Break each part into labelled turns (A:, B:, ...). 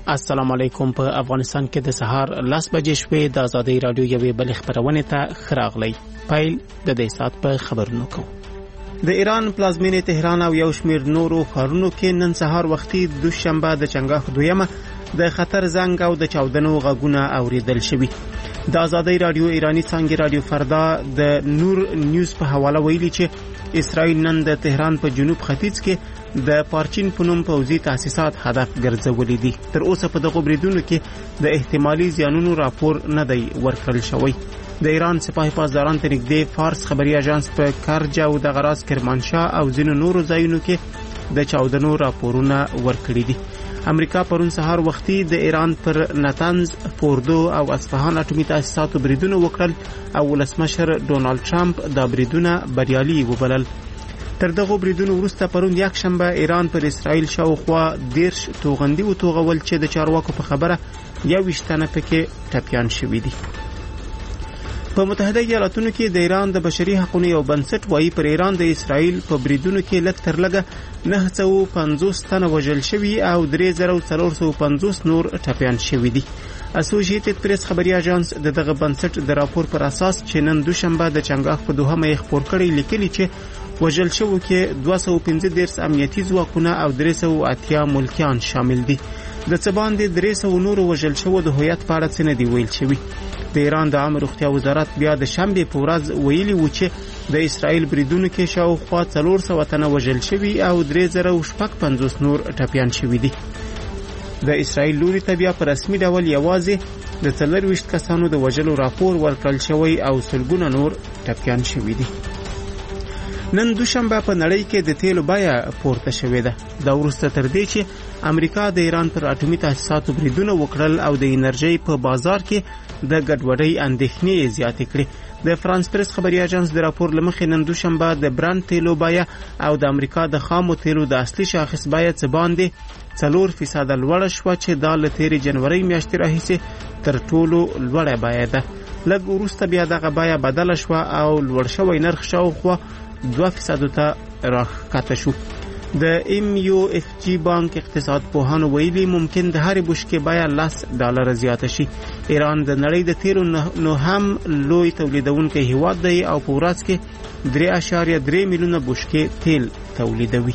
A: السلام علیکم. په افغانستان کې د سهار 10 بجې شوې د آزادۍ رادیو یوې بل خبرونه ته خراغلی. پایل د دې سات په خبرونو کو. د ایران پلازمینې تهران او یو شمېر نورو ښارونو کې نن سهار وختي دوشنبه د چنګاښ دویمه د خطر زنګ او د چاودنو غږونه اوریدل شوي. د آزادۍ رادیو ایرانی څنګه رادیو فردا د نور نیوز په حواله ویلي چې اسرائیل نن د تهران په جنوب ختیځ کې د پارچین په نوم پوځي تاسیسات هدف ګرځولي دي. تر اوسه په دغه بریدونو کې د احتمالي زیانونو راپور نه دی ورکړل شوی. د ایران سپاه پاسداران ته نږدې فارس خبري اژانس په کرج او د غراس کرمانشاه او ځینو نورو ځایونو کې د چاودنو راپورونه ورکړي دي. امریکا پرون سهار وختي د ایران پر نتنز، فوردو او اصفهان اټومي تاسیساتو بریدونه وکړل او ولسمشر ډونالد ټرمپ دا بریدونه بریالي وبلل. تر دغه بریدونو وروسته پرون یک شنبه ایران پر اسرائیل شاوخوا 10 توغندي وتوغول چې د چارواکو په خبره 21 تنه پکې ټپيان شوي دي. په متحده ایالاتونو کې د ایران د بشري حقوقو یو بنسټ وايي پر ایران د اسرائیل په بریدونو کې لږ تر لږه 950 تنه وژل شوي او 3450 نور ټپيان شوي دي. اسوسییټډ پریس خبري اژانس دغه بنسټ د راپور پر اساس چې نن دوشنبه د چنګاښ په دوهمه خبر کړی لیکلي چې وژل شوو کې 215 امنیتي ځواکونه او 380 ملکیان شامل دي. د څه باندې 300 نور وژل شوو د هویت په اړه څه نه دی ویل شوی. د ایران د عامه روغتیا وزارت بیا د شنبه په ورځ ویلي و چې د اسرائیل بریدونو کې شاوخوا 400 تنه وژل شوي او 3050 نور ټپيان شوي دي. د اسرائیل لوري ته بیا په رسمي ډول یوازې د 24 کسانو د وژلو راپور ورکړل شوی او سلګونه نور ټپيان شوي دي. نن دوشنبه په نړۍ کې د تیلو بیه پورته شوې ده. دا وروسته تر دې چې امریکا د ایران پر اټومي تاسیساتو بریدونه وکړل او د انرژي په بازار کې د ګډوډۍ اندېښنې زیاتې کړې. د فرانس پریس خبري اژانس د راپور لمخې نن دوشنبه د برند تیلو بیه او د امریکا د خامو تیلو د اصلي شاخص بیه څه باندې 4% لوړه شوه چې د تیرې جنوري میاشتې راهیسې تر ټولو لوړه بیه ده. لږ وروسته بیا دغه بیه بدله شوه او لوړ شوی نرخ شاوخوا 2% ته راښکته شو. د MUFG بانک اقتصاد پوهانو ویلي ممکن د هر بشکې بیه $10 زیاته شي. ایران د نړۍ د تیلو نو هم لوی تولیدونکی هیواد دی او په ورځ کې 3.3 میلیونه بشکې تیل تولیدوي.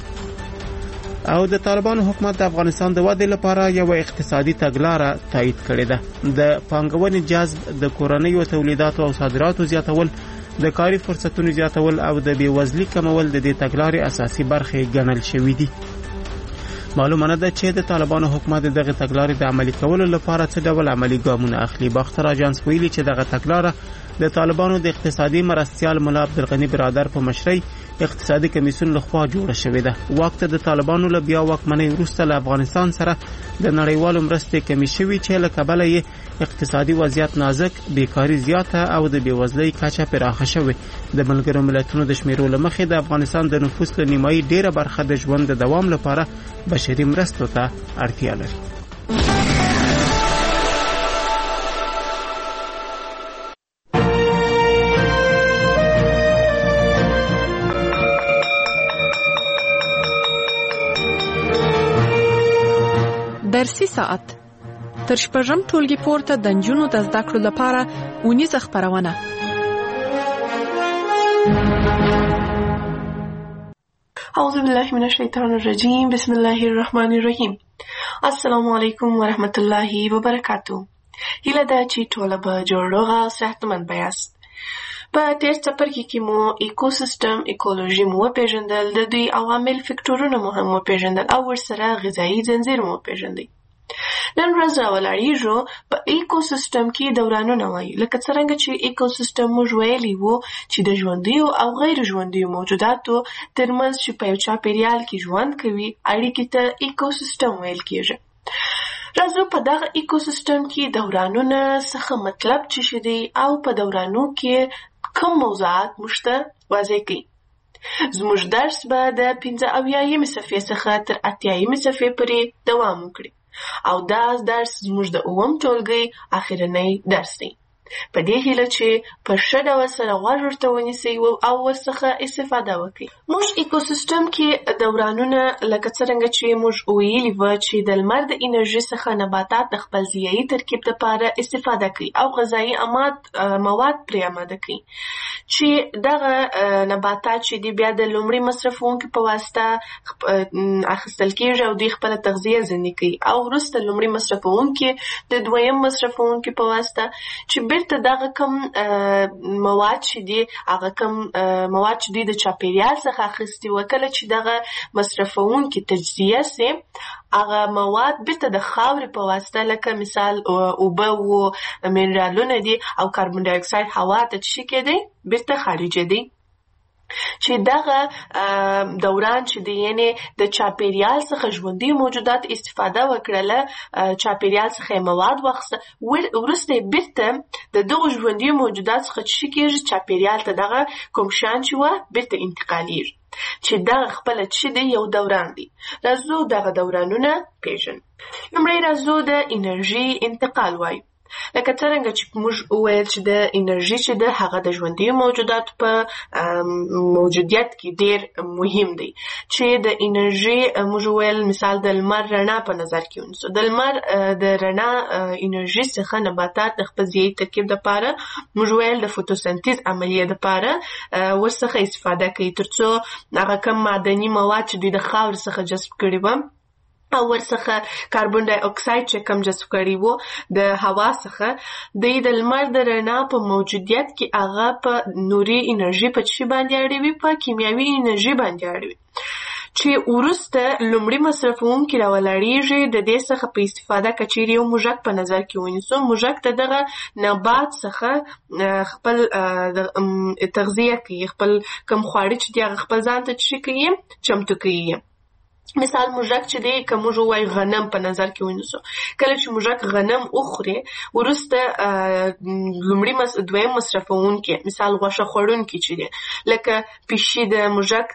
A: او د طالبانو حکومت د افغانستان د ودې لپاره یو اقتصادي تګلاره تایید کړې ده. د پانګونې جذب، د کورنیو تولیداتو او صادراتو زیاتول، د کاري فرصتونو زیاتول او د بیوزلۍ کمول د دې تګلارې اساسي برخې ګڼل شوې دي. معلومه نه ده چې د طالبانو حکومت دغه تګلارې د عملي کولو لپاره څه ډول عملي ګامونه اخلي. باختر اژانس ویلي چې دغه تګلاره د طالبانو د اقتصادي مرستیال مولا عبدالغني برادر په مشرۍ اقتصادي کمیسیون لخوا جوړه شوې ده. وخت د طالبانو له بیا واکمنۍ وروسته له افغانستان سره د نړیوالو مرستې کمې شوې چې له کبله یې اقتصادي وضعیت نازک، بیکاری زیاته او د بیوزلۍ کچه پراخه شوې. د ملګرو ملتونو د شمیرو له مخې د افغانستان د نفوس له نیمایي ډیره برخه د ژوند د دوام لپاره بشري مرستو ته اړتیا لري.
B: درسي ساعت تر شپږم ټولګي پورته د نجونو د زده کړو لپاره اونیزه خپرونه.
C: اعوذ بالله من الشیطان الرجیم. بسم الله الرحمن الرحیم. السلام علیکم ورحمت الله وبرکاتو. هیله ده چې ټول به جوړ روغ او صحتمند یاست. په تیر څپرکي کې مو ایکوسیستم، ایکولوژي مو پیژندل، د دوی عوامل، فکټورونه مو هم پیژندل او ورسره غذایی ځنځیر مو پیژندل. نن ورځ راولاړیږو په ایکوسیستم کې دورانونه وایي. لکه څرنګه چې ایکوسیستم موږ ویلي وو چې د ژوندیو او غیر ژوندیو موجوداتو ترمنځ چې په یو چاپیریال کې ژوند کوي اړیکې ته ایکوسیستم ویل کېږي. راځو په دغه ایکوسیستم کې دورانونه څخه مطلب څه شي دی او په دورانو کې کوم موضوعات موږ ته واضح کړي. زموږ درس به د 85 صفحې څخه تر 80 صفحې پورې دوام وکړي او دا درس زموږ د 9م ټولګي اخرنی درس دی. په دې هیله چې په ښه ډول سره غوږ ورته ونیسئ او ورڅخه استفاده وکړئ. موږ ایکوسیستم کې دورانونه لکه څرنګه چې موږ ویلي وو چې د لمر د انرژي څخه نباتات د خپل ضیایي ترکیب لپاره استفاده کوي او غذایي مواد پرې آماده کوي چې دغه نباتات چې دي بیا د لومړي مصرفونکو په واسطه اخیستل کېږي او دوی خپله تغذیه ځنې کوي او وروسته لومړي مصرفونکي د دویم مصرفونکي په واسطه چې بیرته دغه کم مواد چې دي هغه کم مواد چې دي د چاپیریال څخه اخیستي وو کله چې دغه مصرفونکي تجزیه سي هغه مواد بیرته د خاورې په واسطه لکه مثال اوبه و منرالونه دي او کاربن ډای اکساید هوا ته څه کېدی بیرته خارجه دي چې دغه دوران چې دی یعنی د چاپیریال څخه ژوندي موجودات استفاده وکړله چاپیریال څخه مواد واخیسته وروسته بیرته د دغو ژوندي موجودات څخه څه کېږي چاپیریال ته دغه کوم شیان چې وه بیرته انتقالیږي چې دغه خپله څه دی یو دوران دی. راځو دغه دورانونه پېژنو. لومړی راځو د انرژي انتقال وایو. لکه څرنګه چې موږ وویل چې د انرژي چې ده هغه د ژوندي موجوداتو په موجودیت کې ډېر مهم دی چې د انرژي موږ وویل مثال د لمر رڼا په نظر کې ونیسو. د لمر د رڼا انرژي څخه نباتات د خپل ضیایي ترکیب دپاره موږ ویل د فوتوسنتیز عملیې دپاره ورڅخه استفاده کوي تر څو هغه کم معدني مواد چې دوی د خاورې څخه جذب کړي وه او ورڅخه کاربن ډای اکساید چې کم جذب کړي وو د هوا څخه دوی د لمر د رڼا په موجودیت کې هغه په نوري انرژي په څه باندې اړوي په کیمیاوي انرژي باندې اړوي چې وروسته لومړي مصرفونکي راولاړېږي د دې څخه په استفاده که چیرې یو موږک په نظر کې ونیسو موږک ته دغه نبات څخه خپل تغذیه کوي خپل کم خواړه چې دي هغه خپل ځان ته څه کوي چمتو کوي. مثال موږک چې دی که موږ ووایو غنم په نظر کې ونیسو کله چې موږک غنم وخوري وروسته لومړي دویم مصرفونکي مثال غوښه خوړونکي چې دی لکه پیشي د موږک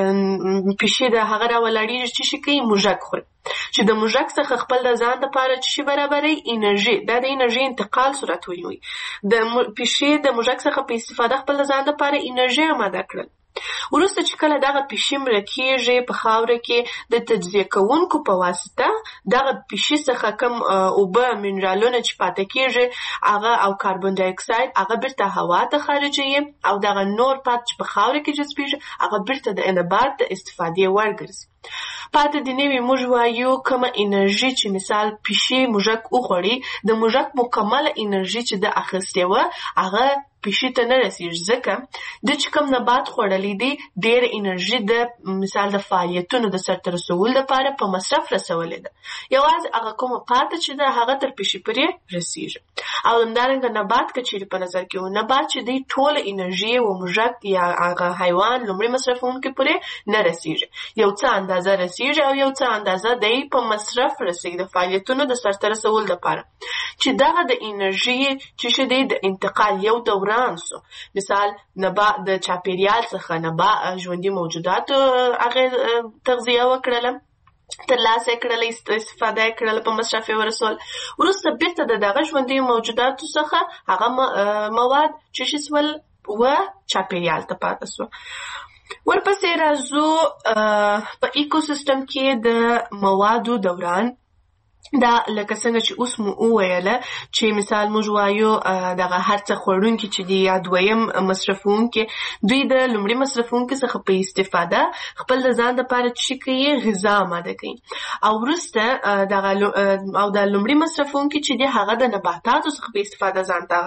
C: پیشي د هغه راولاړېږي چې څه کوي موږک خوري چې د موږک څخه خپل د ځان دپاره څه برابروي انرژي دا د انرژي انتقال صورت ونیوي د پیشي د موږک څخه په استفاده خپل د ځان دپاره انرژي آماده کړل. وروسته چې کله دغه پیشي مړه کېږي په خاوره کې د تجزیه کوونکو په واسطه دغه پیشي څخه کم اوبه منرالونه چې پاته کېږي هغه او کاربن ډای اکساید هغه بیرته هوا ته خارجوي او دغه نور پات چې په خاوره کې جذبېږي هغه بیرته د نبات د استفادې وړ ګرځي. پاته د نوي موږ وایو کومه انرژي چې مثال پیشي موږک وخوړي د موږک مکمله انرژي چې د اخیستې وه هغه پیشي ته نه رسېږي ځکه د چې کوم نبات خوړلی دی ډېره انرژي د مثال د فعالیتونو د سرته رسولو لپاره په مصرف رسولې ده یوازې هغه کومه پاته چې ده هغه تر پیشي پورې رسېږي. او همدارنګه نبات که چیرې په نظر کې و نبات چې دی ټوله انرژي و موږک یا هغه حیوان لومړي مصرفونکي پورې نه رسېږي یو څه اندازه رسېږي او یو څه اندازه دی په مصرف رسېږي د فعالیتونو د سرته رسولو لپاره چې دغه د انرژي چې دی د انتقال یو دوران سو مثال نبات د چاپیریال څخه ژوندي موجوداتو هغه تغذیه وکړله ترلاسه کړله استفاده یې کړله په مصرف یې ورسول وروسته بیرته د دغه ژوندي موجوداتو څخه هغه مواد چې شول و چاپیریال ته پاته سو. ورپسې راځو په ایکوسیستم کې د موادو دوران دا لکه څنګه چې اوس مو وویله چې مثال موږ وایو دغه هر څه خوړونکي چې دي یا دویم مصرفونکي دوی د لومړي مصرفونکي څخه په استفاده خپل د ځان دپاره څه کوي غذا آماده کوي او وروسته دغه او د لومړي مصرفونکي چې دي هغه د نباتاتو څخه په استفاده ځان ته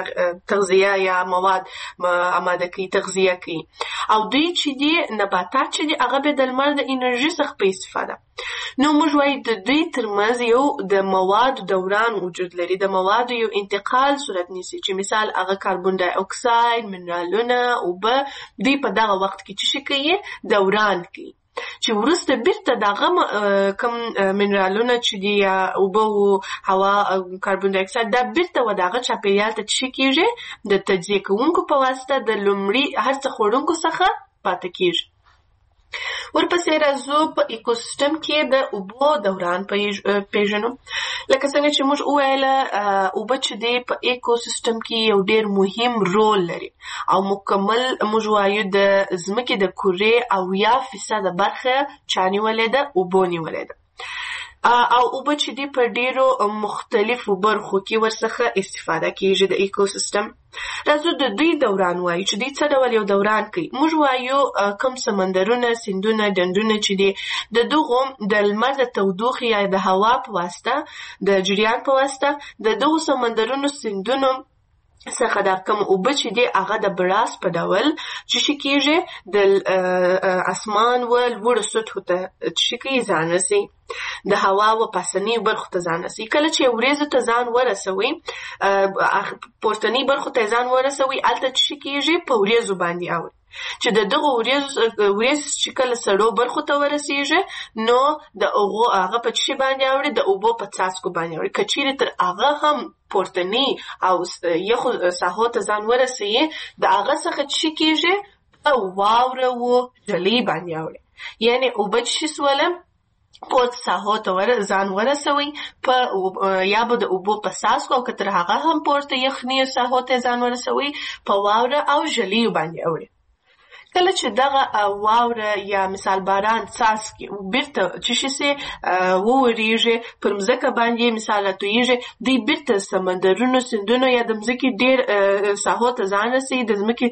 C: تغذیه یا مواد آماده کوي تغذیه کوي او دوی چې دي نباتات چې دي هغه به د لمر د انرژي څخه په استفاده نو موږ وایو د دوی ترمنځ یو د موادو دوران وجود لري د موادو یو انتقال صورت نیسي چې مثال هغه کاربن ډای اکساید منرالونه اوبه دوی په دغه وخت کې څه کوي دوران کوي چې وروسته بیرته دغه کم منرالونه چې دي یا اوبه او هوا کاربن ډای اکساید دا بیرته و دغه چاپیریال ته څه کېږي د تجزیه کوونکو په واسطه د لومړي هر څه خوړونکو څخه پاته کېږي. ورپسې راځو په ایکوسیستم کې د اوبو دوران پیژنو. لکه څنګه چې موږ وویله اوبه چې دی په ایکوسیستم کې یو ډېر مهم رول لري او مکمل موږ وایو د ځمکې د کورې 80% برخه چا نیولې ده؟ اوبو نیولې ده. او اوبه چې دی په ډیرو مختلفو برخو کې ورڅخه استفاده کیږي د ایکوسیستم. راځو د دوی دوران وایو چې دوی څه ډول یو دوران کوي. موږ وایو کوم سمندرونه، سیندونه، ډنډونه چې دی د دغو د لمر د تودوخې یا د هوا په واسطه د جریان په واسطه د دغو سمندرونو، سیندونو څخه دا کوم اوبه چې دی هغه د براس په ډول چې کیږي د اسمان و لوړو سطحو ته چې کیږي ځان رسي، د هوا و پاسنی برخو ته ځان رسي. کله چې وریځو ته ځان ورسوي، پورتنی برخو ته ځان ورسوي، هلته چې کیږي په وریځو باندې اوړي چې د دغو وریځ چې کله سړو برخو ته ورسیږي نو د هغه په چی باندې اوړي؟ د اوبو په څاڅکو باندې اوړي. که چیرې تر هغه هم پورتنی او یخو ساحو ته ځان ورسوي، د هغه څخه چې کیږي په واوره و ژلۍ باندې اوړي. یعنې اوبه چې سوله پوت ساحو ته ځان ورسوي یا به د اوبو په څاڅکو او که تر هغه هم پورته یخني ساحو ته ځان ورسوي په واوره او ژلۍ باندې اوړي. کله چې دغه واوره یا مثال باران څاڅکي بیرته چې شي وورېږي پر مځکه باندې مثال راتویږي، دوی بیرته سمندرونو، سیندونو یا د مځکې ډېر ساحو ته ځان رسي، د ځمکې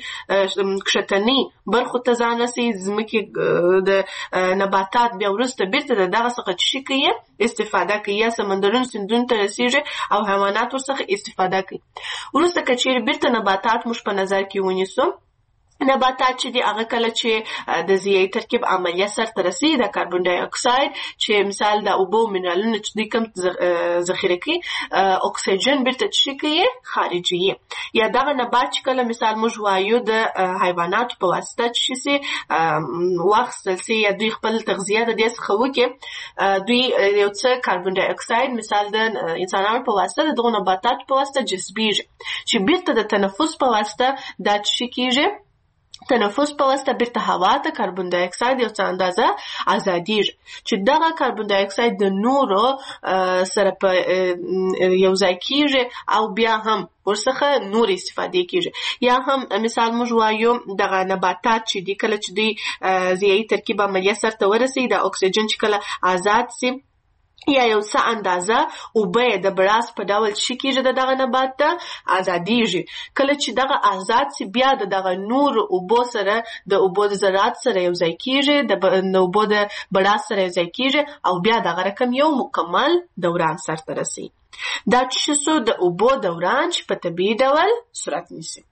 C: کښتني برخو ته ځان رسي، ځمکې د نباتات بیا وروسته بیرته د دغه څخه چې کوي استفاده کوي، یا سمندرونو، سیندونو ته رسیږي او حیوانات ورڅخه استفاده کوي. وروسته که چیرې بیرته نباتات موږ په نظر کې ونیسو، نباتات چې دی هغه کله چې د ضیایي ترکیب عملیه سرته رسي، د کاربن ډای اکساید چې مثال د اوبو منرالونه چې دوی کم ذخیره کوي، اکسیجن بیرته چې کوي خارجي. یا دغه نبات چې کله مثال موږ وایو د حیواناتو په واسطه چې شي واخیستل سي یا دوی خپل تغذیه د دې څخه وکړي، دوی یو څه کاربن ډای اکساید مثال د انسانانو په واسطه د دغو نباتاتو په واسطه جذبیږي چې بیرته د تنفس په واسطه دا چې کیږي، تنفس په واسطه بیرته هوا ته کاربن ډای اکساید یو څه اندازه ازادیږي چې دغه کاربن ډای اکساید د نورو سره په یو ځای کیږي او بیا هم ورڅخه نور استفاده کیږي. یا هم مثال موږ وایو دغه نباتات چې دی کله چې دوی ضیایي ترکیب عملیه سرته ورسي، د اکسیجن چې کله آزاد سي یا یو څه اندازه اوبه د براس په ډول چې کیږي دغه نبات ته ازادیږي. کله چې دغه آزاد سي بیا دغه نور اوبو سره د اوبو د ذرات سره یو ځای کیږي، د اوبو د براس سره یو ځای کیږي او بیا دغه رقم یو مکمل دوران سرته رسي. دا چې څو د اوبو دوران چې په طبیعي ډول صورت نیسي.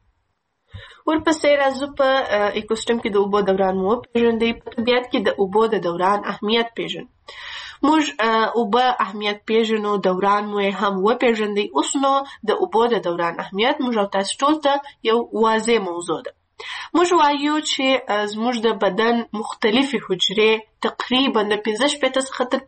C: ورپسې راځو په ایکوسیستم کې د اوبو دوران مو پیژندئ. په طبیعت کې د اوبو د دوران اهمیت پیژنو. موږ اوبه اهمیت پیژنو، دوران مو هم وپیژندئ. اوس نو د اوبو د دوران اهمیت موږ او تاسو ټول ته یو واضح موضوع ده. موږ وایو چې زموږ د بدن مختلفې حجرې تقریبا د 15 څخه تر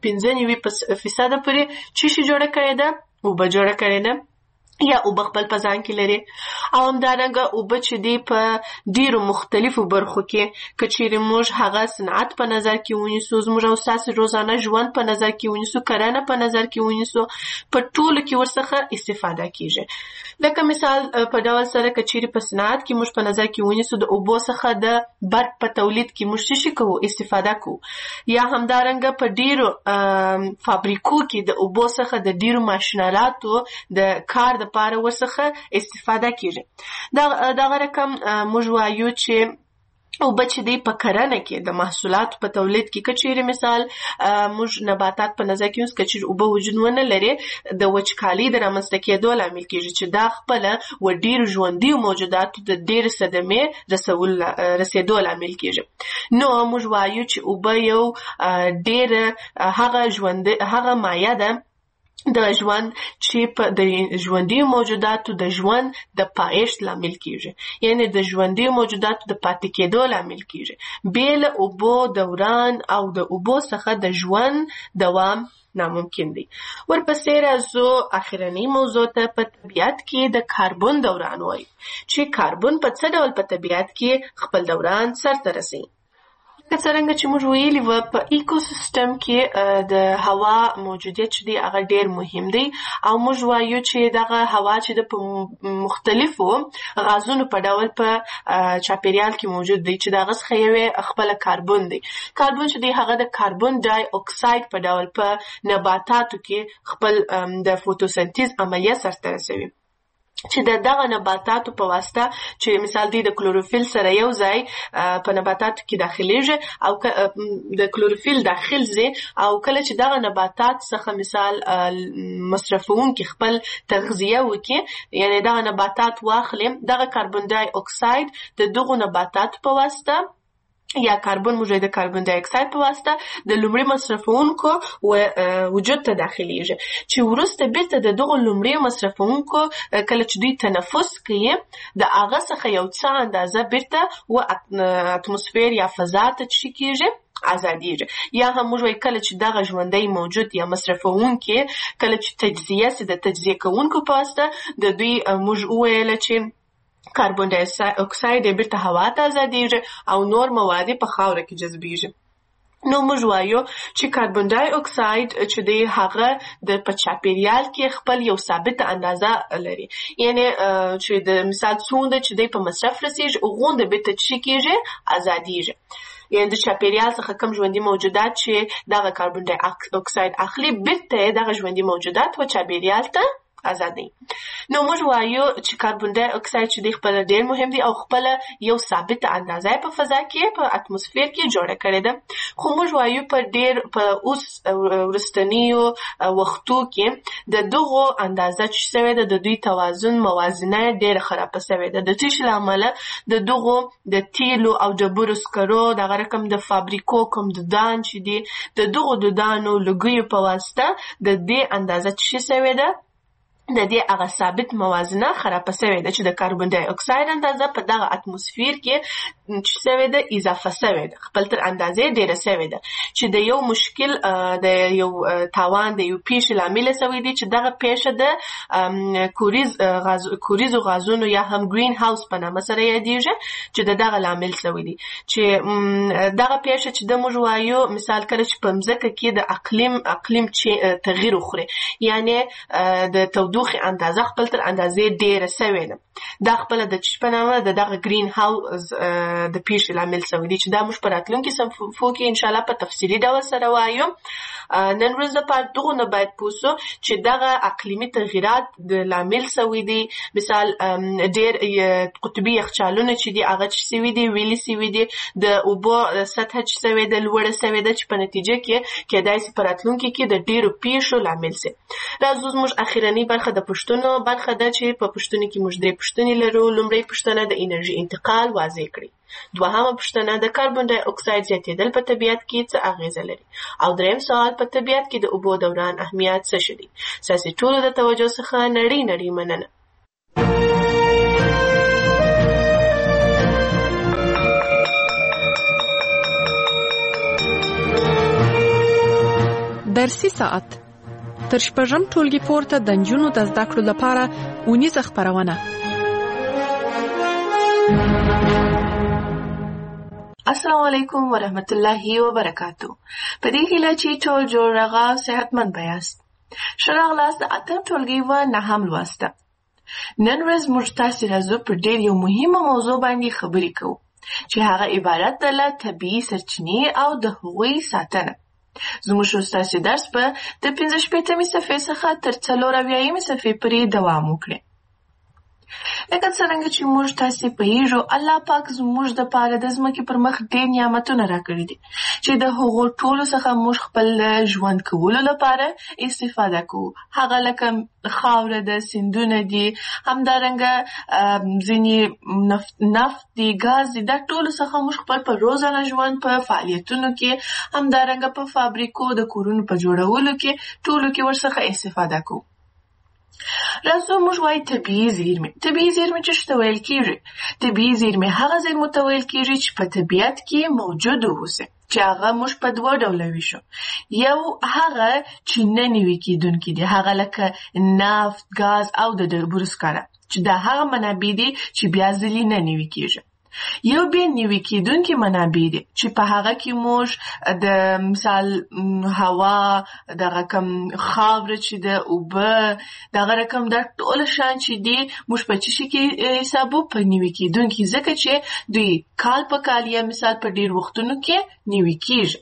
C: 95% پورې چې جوړه کړې ده، اوبه جوړه کړې ده یا اوبه خپل په ځان کې لري. او همدارنګه اوبه چې دی په ډیرو مختلفو برخو کې که چیرې موږ هغه صنعت په نظر کې ونیسو، زموږ او ستاسو روزانه ژوند په نظر کې ونیسو، کرنه په نظر کې ونیسو، په ټولو کې ورڅخه استفاده کیږي. لکه مثال په ډول سره که چیرې په صنعت کې موږ په نظر کې ونیسو، د اوبو څخه د برق په تولید کې موږ څه کوو؟ استفاده کوو. یا همدارنګه په ډیرو فابریکو کې د اوبو څخه د ډیرو ماشینالاتو د کار د لپاره ورڅخه استفاده کیږي. دغه رقم موږ وایو چې اوبه چې دی په کرنه کې د محصولاتو په تولید کې که چیرې مثال موږ نباتات په نظر کې ونیسو، که چیرې اوبه وجود ونه لري، د وچکالۍ د رامنځته کېدو لامل کیږي چې دا خپله و ډېرو ژوندیو موجوداتو د ډېرې صدمې رسېدو لامل کیږي. نو موږ وایو چې اوبه یو ډېره هغه مایه ده د ژوند چې په د ژوندیو موجوداتو د ژوند د پایښت لامل کیږي، یعنی د ژوندیو موجوداتو د پاتې کېدو لامل کیږي. بې له اوبو دوران او د اوبو څخه د ژوند دوام ناممکن دی. ورپسې راځو اخرنۍ موضوع ته. په طبیعت کې د کاربن دوران وایي چې کاربن په څه ډول په طبیعت کې خپل دوران سرته رسوي. څرنګه چې موږ ویلي و په ایکوسیستم کې د هوا موجودیت چې دی هغه ډیر مهم دی او موږ وایو چې دغه هوا چې د مختلفو غازونو په ډول په چاپیریال کې موجود دی چې دغه څخه یو خپل کاربن دی. کاربن چې دی هغه د کاربن ډای اکساید په ډول په نباتاتو کې خپل د فوتوسنتیز عملیه سرته رسوي چې دغه نباتاتو په واسطه چې مثال دی د کلوروفیل سره یو ځای په نباتاتو کې داخليږي او د کلوروفیل داخل زی او کله چې دغه نباتات څخه مثال مصرفون کې خپل تغذیه وکړي یعنی دغه نباتات واخلي دغه کاربن ډای اکساید د دغه نباتات په واسطه یا کاربن موجود د کاربن ډای اکساید په واسطه د لومړي مصرفونکو وجود ته داخليږي چې ورسته بیرته د دغه لومړي مصرفونکو کله چې دوی تنفس کوي د هغه څخه یو څه اندازه بیرته و اتموسفیر یا فضا ته کیږي ازادیږي یا هم موږ وایي کله چې دغه ژوندی موجود یا مصرفونکي کله چې تجزیه سي د تجزیه کوونکو په واسطه د دوی موږ ویل چې کاربن ډای اکساید بیرته هوا ته ازادیږي او نور مواد په خاوره کې جذبیږي. نو موږ وایو چې کاربن ډای اکساید چې دی هغه د چاپیریال کې خپل یو ثابت اندازه لري یعنی چې د مثال څومره چې دی په مصرف رسیږي غونډه به ته کیږي ازادیږي یعنی د چاپیریال څخه کم ژوندي موجودات چې دغه کاربن ډای اکساید اخلي بیرته دغه ژوندي موجودات و چاپیریال ته ازادي. نو موږ وایو چې کاربن ډای اکساید چې دی خپل ډیر مهم دی او خپل یو ثابت اندازه په فضا کې په اتموسفیر کې جوړه کړې ده خو موږ وایو په اوس ورستنیو وختو کې د دغه اندازه چې شوی ده د دوی توازن موازنه ډیر خراب شوی ده د تیش لامل د دغه د تیلو او ډبرو سکرو د رقم د فابریکو کوم د دان چې دی د دغه د دانو لګي په واسطه د دې اندازه چې شوی ده د دې هغه ثابت موازنه خراب شوی ده چې د کاربن ډای اکساید اندازه په دغه اتموسفیر کې چې شوی ده اضافه شوی ده خپل تر اندازې ډیره شوی ده چې د یو مشکل د یو تاوان د یو پیښې لامل شوی دی چې دغه پیښه د کوریز غازونو یا هم گرین هاوس په نامه سره یادیږي چې دغه لامل شوی دی چې دغه پیښه چې د موږ وایو مثال کله چې په ځمکه کې د اقلیم تغییر وخوري یعنی د تودوخې اندازه خپل تر اندازې ډیره شوی ده دا خپل د چشپنامه دغه گرین هاوس د پیښې لامل شوی دی چې دا موږ په راتلونکي صفحو کې ان شاء الله په تفصیلي ډول سره وایو. نن ورځ لپاره دغه نه باید پوسو چې دغه اقلیمي تغیرات د لامل شوی دی مثال ډیر قطبي یخچالونه چې دی هغه چې سوي دی ویلي سوي دی د اوبو سطح چې سوي دی لوړه سوي دی چې په نتیجه کې کېدای شي په راتلونکي کې د ډیرو پیښو لامل شي. راځو موږ اخیرنی برخه د پښتنو برخه ده چې په پښتنو کې موږ درې پښتنې لرو. لومړی پښتنه د انرژي انتقال واضح کړي دوهمه پښتنه د کاربن ډای اکساید زیاتېدل په طبیعت کې څه اغیزه لري او دریم سوال په طبیعت کې د اوبو دوران اهمیت څه شي. ساسي ټولو د توجه څخه نړۍ مننه.
B: درسي ساعت تر شپږم ټولګي پورته د نجونو د زده کړو لپاره اونیزه خپرونه.
C: السلام علیکم ورحمت الله وبرکاتو. په دې هیله چې ټول جوړ راغا صحتمند بیاست. شراغلاست د اتم ټولګي و نهم لوسته. نن ورځ موږ تاسو راځو پر ډېر یو مهمه موضوع باندې خبرې کوو چې هغه عبارت ده له طبیعي سرچینې او د هغوی ساتنه. زموږ استاد درس په د 15 صفحې څخه تر 40 صفحې پورې دوام وکړي. لکه څنګه چې موږ تاسو په یو الله پاک زموږ د پاره د ځمکې پر مخ ډېر نعمتونه راکړي دي چې د هغو ټولو څخه موږ خپل ژوند کولو لپاره استفاده کوو. هغه لکه خاوره د سیندونه دي همدارنګه ځینې نفت دي ګاز دي دا ټولو څخه موږ خپل په روزانه ژوند په فعالیتونو کې همدارنګه په فابریکو د کورونو په جوړولو کې ټولو کې ورڅخه استفاده کوو. راځو موږ وایو طبیعي زیرمې. طبیعي زیرمې څه ته ویل کیږي؟ طبیعي زیرمې هغه زیرمو ته ویل کیږي چې په طبیعت کې موجود اوسي چې هغه موږ په دوه ډوله ویشو. یو هغه چې نه نوي کیدونکي دي هغه لکه نفت ګاز او د ډبرو سکاره چې دا هغه منابع دي چې بیا ځلې نه نوي کیږي. یو بیا نوي کېدونکي منابع دي چې په هغه کې موږ د مثال هوا، دغه کم خاوره چې د اوبه، دغه رقم دا ټول شیان چې دي موږ په څه شي کې حسابو؟ په نوي کېدونکي، ځکه چې دوی کال په کال یا مثال په ډېر وختونو کې نوي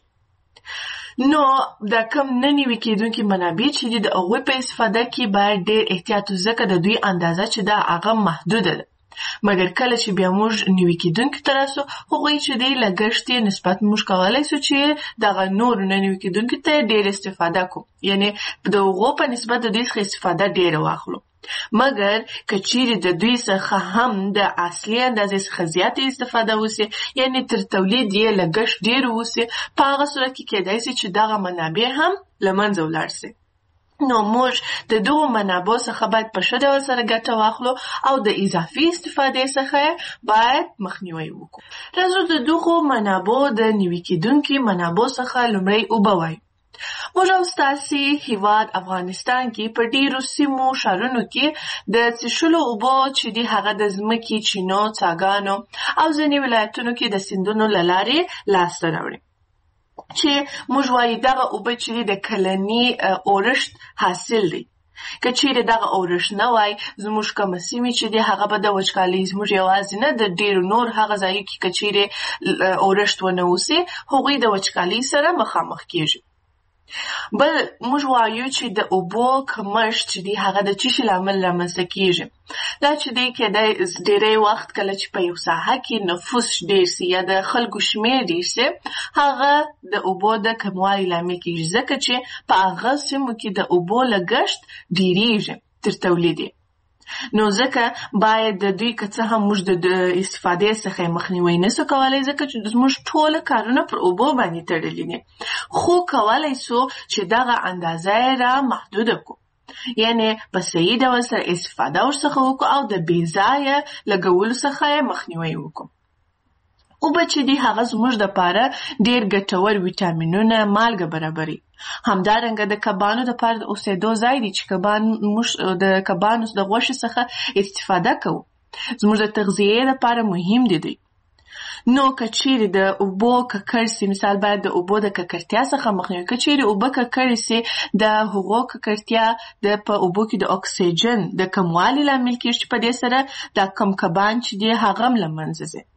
C: کېږي. نو دا کم نه نوي کېدونکي منابع چې دي د هغوی په استفاده کې باید ډېر احتیاط وشي، ځکه د دوی اندازه چې ده هغه محدوده ده. مګر کله چې بیا موږ نوي کېدونکي ته راسو، هغوی چې دی لګښت یې نسبت موږ کولی سو چې دغه نورو نه نوي کېدونکي ته ډېر استفاده کوو، یعنې د هغو په نسبت د دوی څخه استفاده ډېره واخلو. مګر که چیرې د دوی څخه هم د اصلي اندازې څخه زیاتې استفاده وسي، یعنې تر تولید یې لګښت ډېر وسي، په هغه صورت کې کېدای سي چې دغه منابع هم له منځه ولاړ سي. نو موږ د دغو منابعو څخه باید په ښه ډول سره ګټه واخلو او د اضافي استفادې څخه باید مخنیوی وکړو. راځو د دغو منابعو د نوي کېدونکي منابعو څخه لومړی اوبه وایو. موږ او ستاسې هېواد افغانستان کې په ډېرو سیمو ښارونو کې د څښلو اوبو چې دي هغه د ځمکې، چینو، څاګانو او ځینې ولایتونو کې د سیندونو له لارې لاسته راوړي، چې موږ وایو دغه اوبه چې د کلني اورښت حاصل دی. که چیرې دغه اورښت نه وای، زموږ کومه سیمې چې دي هغه به د وچکالۍ، زموږ یوازې نه د ډېرو نور هغه ځایو کې که چیرې اورښت ونه وسي، هغوی د وچکالۍ سره مخامخ کېږي. بل موږ وایو چې د اوبو کمښت چې دی هغه د څه شي لامل رامنځته کېږي. دا چې دی کېدای ډېری وخت کله چې په یو ساحه کې نفوس ډېر سي یا د خلکو شمېر ډېر سي، هغه د اوبو د کموالي لامل کېږي، ځکه چې په هغه سیمو کې د اوبو لګښت ډېرېږي تر تولید. نو ځکه باید د دوی که څه هم موږ د استفادې څخه مخنیوی نسو کولی، ځکه چې موږ ټول کارونه پر اوبو باندې تړلي دي، خو کولی سو چې دغه اندازه یې را محدوده کړو، یعنې په صحیح ډول سره استفاده ورڅخه وکړو او د بې ځایه لګولو څخه یې مخنیوی وکړو. اوبه چې دي هغه زموږ دپاره ډېر ګټور ویټامینونه، مالګه برابري. همدارنګه د کبانو دپاره د اوسېدو ځای دی چې موږ د کبانو د غوښې څخه استفاده کوو، زموږ د تغذیې دپاره مهم دي. نو که چیرې د اوبو ککړ سي، مثال باید د اوبو د ککړتیا څخه مخنیوی. که چیرې اوبه ککړې سي، د هغو ککړتیا د په اوبو کې د اکسیجن د کموالي لامل کېږي، چې په دې سره دا کم کبان چې دي هغه هم له منځه ځي.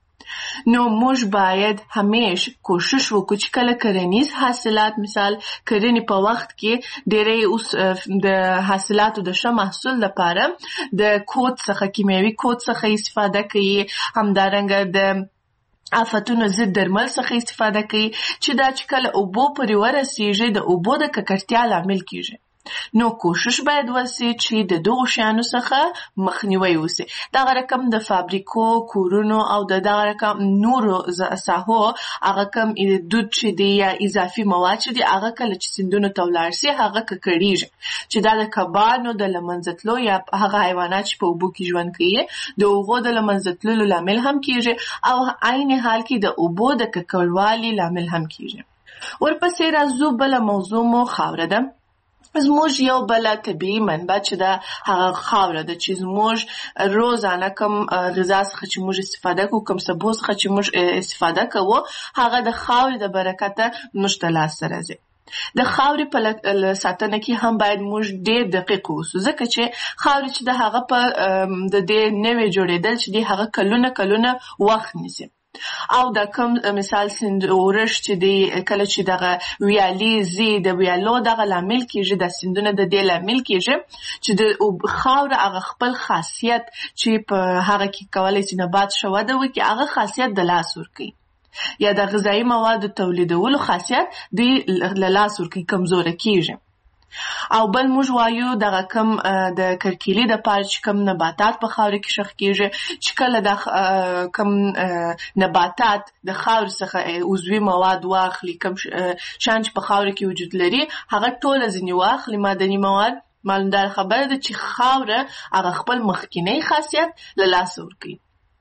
C: نو موږ باید همیش کوشش وکړو چې کله کرنیز حاصلات، مثال کرنې په وخت کې ډېری اوس د حاصلاتو د ښه محصول لپاره د کود څخه، کیمیاوي کود څخه استفاده کوي، همدارنګه د آفتونو ضد درمل څخه استفاده کوي، چې دا چې کله اوبو پورې ورسیږي د اوبو د ککړتیا لامل کېږي. نو کوشش باید وسي چې د دغو شیانو څخه مخنیوی وسي. دغه رقم د فابریکو، کورونو او د دغه رقم نورو ساحو هغه کم دود چې دی یا اضافي مواد چې دی هغه کله چې سیندونو ته ولاړ سي هغه ککړېږي، چې دا د کبانو د له منځه تلو یا هغه حیوانات چې په اوبو کې ژوند کوي د هغو د له منځه تللو لامل هم کېږي، او عین حال کې د اوبو د ککړوالي لامل هم کېږي. ورپسې راځو بله موضوع مو خاوره ده. زموږ یو بله طبیعي منبع چې ده هغه خاوره ده، چې زموږ روزانه کم غذا څخه چې موږ استفاده کوو، کم سبو څخه چې موږ استفاده کوو، هغه د خاورې د برکته موږ ته لاسته راځي. د خاورې په ساتنه کې هم باید موږ ډېر دقیق اوسو، ځکه چې خاورې چې د هغه په د دې نوې جوړېدل چې دی هغه کلونه وخت نیسي. او دا کم مثال سیند اورښت چې دی کله چې دغه ویالې زی د ویالو دغه لامل کېږي، د سیندونه د دې لامل کېږي چې د خاوره هغه خپل خاصیت چې په هغه کې کولی سي نبات ښه وده وکړي، هغه خاصیت د لاس ورکوي، یا د غذایي موادو تولیدولو خاصیت دوی له لاس ورکوي، کمزوره کېږي. او بل موږ وایو دغه کم د کرکیلي د پاره چې کم نباتات په خاوره کې شخ کېږي، چې کله د کم نباتات د خاورې څخه عضوي مواد واخلي، کم شیان چې په خاوره کې وجود لري هغه ټوله ځینې واخلي معدني مواد، معلومدار خبره ده چې خاوره هغه خپل مخکینی خاصیت له لاسه ورکوي.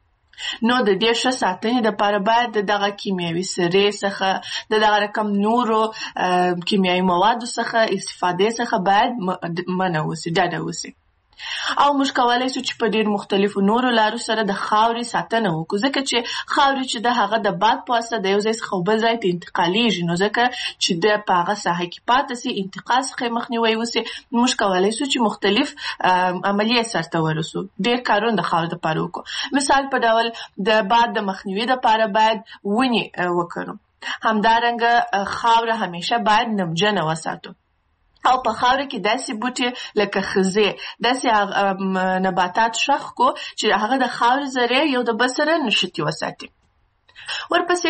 C: نو د دې ښه ساتنې دپاره باید د دغه کیمیاوي سرې څخه، د دغه رقم نورو کیمیاوي موادو څخه استفادې څخه باید منع وسي، ډډه وسي. او موږ کولای شو چې په ډېر مختلفو نورو لارو سره د خاورې ساتنه وکړو، ځکه چې خاورې چې د هغه د باد په واسطه د یو ځای څخه بل ځای ته انتقالیږي، نو ځکه چې د په هغه ساحه کې پاتې سي، انتقال څخه مخنیوی وسي، موږ کولای شو چې مختلف عملیات سرته ورسو، ډېر کارونه د خاورې لپاره وکړو. مثال په ډول د باد د مخنیوي لپاره باید ونې وکرو. همدارنګه خاوره همیشه باید نمجنه وساتو، او په خاوره کې داسې بوټي لکه خزې، داسې نباتات شخ کو چې هغه د خاورې ذرې یو د بل سره نښتي وساتي. ورپسې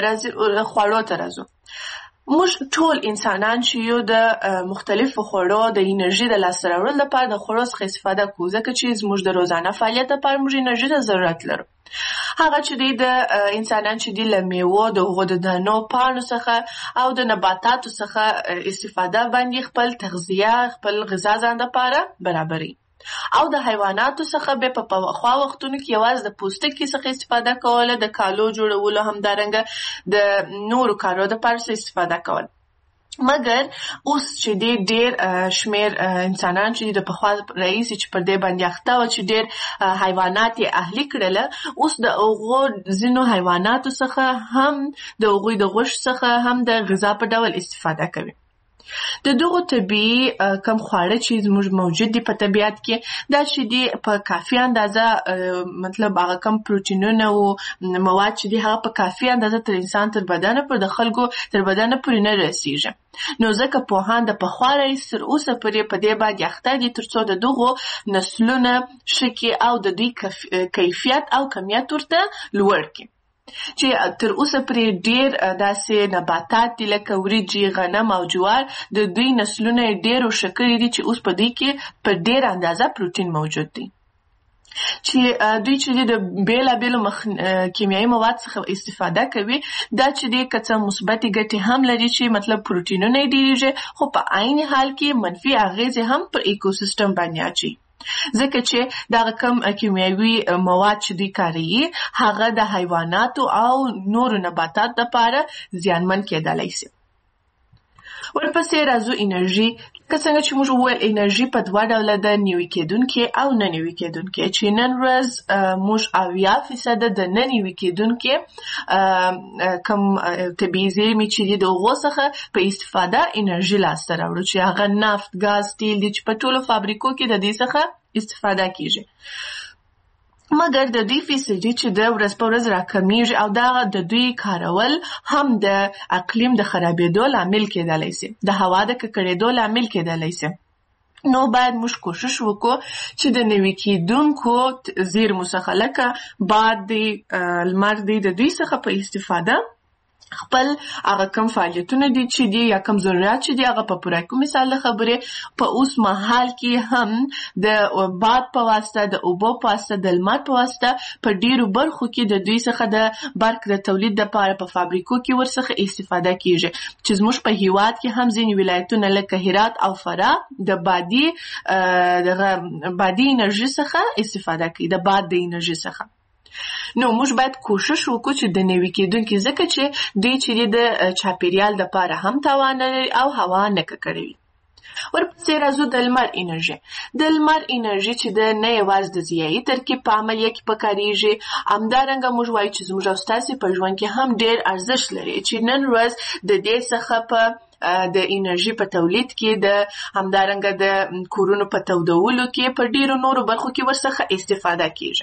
C: خوړو ته راځو. موږ ټول انسانان چې یو د مختلفو خوړو د انرژي د لاسته راوړلو لپاره د خوړو څخه استفاده کوو، ځکه چې زموږ د روزانه فعالیت لپاره موږ انرژي ته ضرورت لرو. هغه چې د انسانان چې د میوو د هغو د دانو پاڼو څخه او د نباتاتو څخه استفاده باندې خپل تغذیه، خپل غذا ځان لپاره برابري. او د حیواناتو څخه به په پخوا وختونو کې یوازې د پوستکي څخه استفاده کوله، د کالو جوړولو، همدارنګه د نورو کارو لپاره استفاده کوله. مګر اوس چې ډېر شمیر انسانان چې د پخوا رئیس چې پر دې باندې اخته و چې ډېر حیوانات یې اهلي کړله، اوس د هغو ځینو حیواناتو څخه هم د هغوی د غوښې څخه هم د غذا په ډول استفاده کوي. د دغو طبیعي کم خواړه چې زموږ موجود دي په طبیعت کې، دا چې دي په کافي اندازه، مطلب هغه کم پروټینونه او مواد چې دي هغه په کافي اندازه تر انسان تر بدنه پر د خلکو تر بدنه پورې نه رسیږي. نو ځکه پوهان د پخوا راهیسې تر اوسه پورې په دې باندې اخته دي تر څو د دغو نسلونه ښه کړي او د دوی کیفیت او کمیت ورته لوړ کړي. چې تر اوسه پرې ډېر داسې نباتات دي لکه وریجې، غنم او جوار، د دوی نسلونه یې ډېر ښه کړي دي چې اوس په دوی کې په ډېر اندازه پروټین موجود دی. چې دوی چې د بیلابیلو کیمیاوي مواد څخه استفاده کوي، دا چې د که څه مثبتې ګټې هم لري چې مطلب پروټینونه یې ډېرېږي، خو په عین حال کې منفي اغېزې هم پر ایکوسیستم باندې اچوي، ځکه چې دغه کم کیمیاوي مواد چې دوی کاروي هغه د حیواناتو او نورو نباتاتو لپاره زیانمن کېدلی شي. ورپسې راځو انرژي. که څنګه چې موږ وویل انرژي په دوه ډوله ده، نوي کېدونکې او نه نوي کېدونکې، چې نن ورځ موږ 80% د نه نوي کېدونکې کم طبیعي زیرمې چې دي د هغو څخه په استفاده انرژي لاسته راوړو، چې هغه نفت، ګاز، تیل دي چې په ټولو فابریکو کې د دې څخه استفاده کیږي. مګر د دوی فیصدي چې د ورځ په ورځ راکمیږي او دا د دوی کارول هم د اقلیم د خرابېدو لامل کېدلی شي، د هوا د ککړېدو لامل کېدلی شي. نو باید موږ کوشش وکړو چې د نوي کېدونکو زیرمو څخه لکه باد دی، لمر دی، د دوی څخه په استفاده خپل هغه کم فعالیتونه دي چې دي یا کم ضرورت چې دي هغه په پوره کوو. مثال د خبرې په اوس مهال کې هم د باد په واسطه، د اوبو په واسطه، د لمر په واسطه په ډیرو برخو کې د دوی څخه د برق د تولید لپاره په فابریکو کې ورڅخه استفاده کیږي، چې زموږ په هیواد کې هم ځینې ولایتونه لکه هرات او فراه د بادي انرژي څخه استفاده کوي، د باد د انرژي څخه. نو موږ باید کوشش وکړو چې د نوي کېدونکي، ځکه چې دوی چې د چاپیریال لپاره هم تاوان لري او هوا نه ککړوي. ورپسې راځو د لمر انرژي. د لمر انرژي چې د نه یوازې د ضیایي ترکیب په عملیه کې پکارېږي، همدارنګه موږ وایو چې زموږ او ستاسې په ژوند کې هم ډېر ارزښت لري، چې نن ورځ د دې څخه په د انرژي په تولید کې، د همدارنګه د کورونو په تودولو کې، په ډېرو نورو برخو کې ورڅخه استفاده کېږي.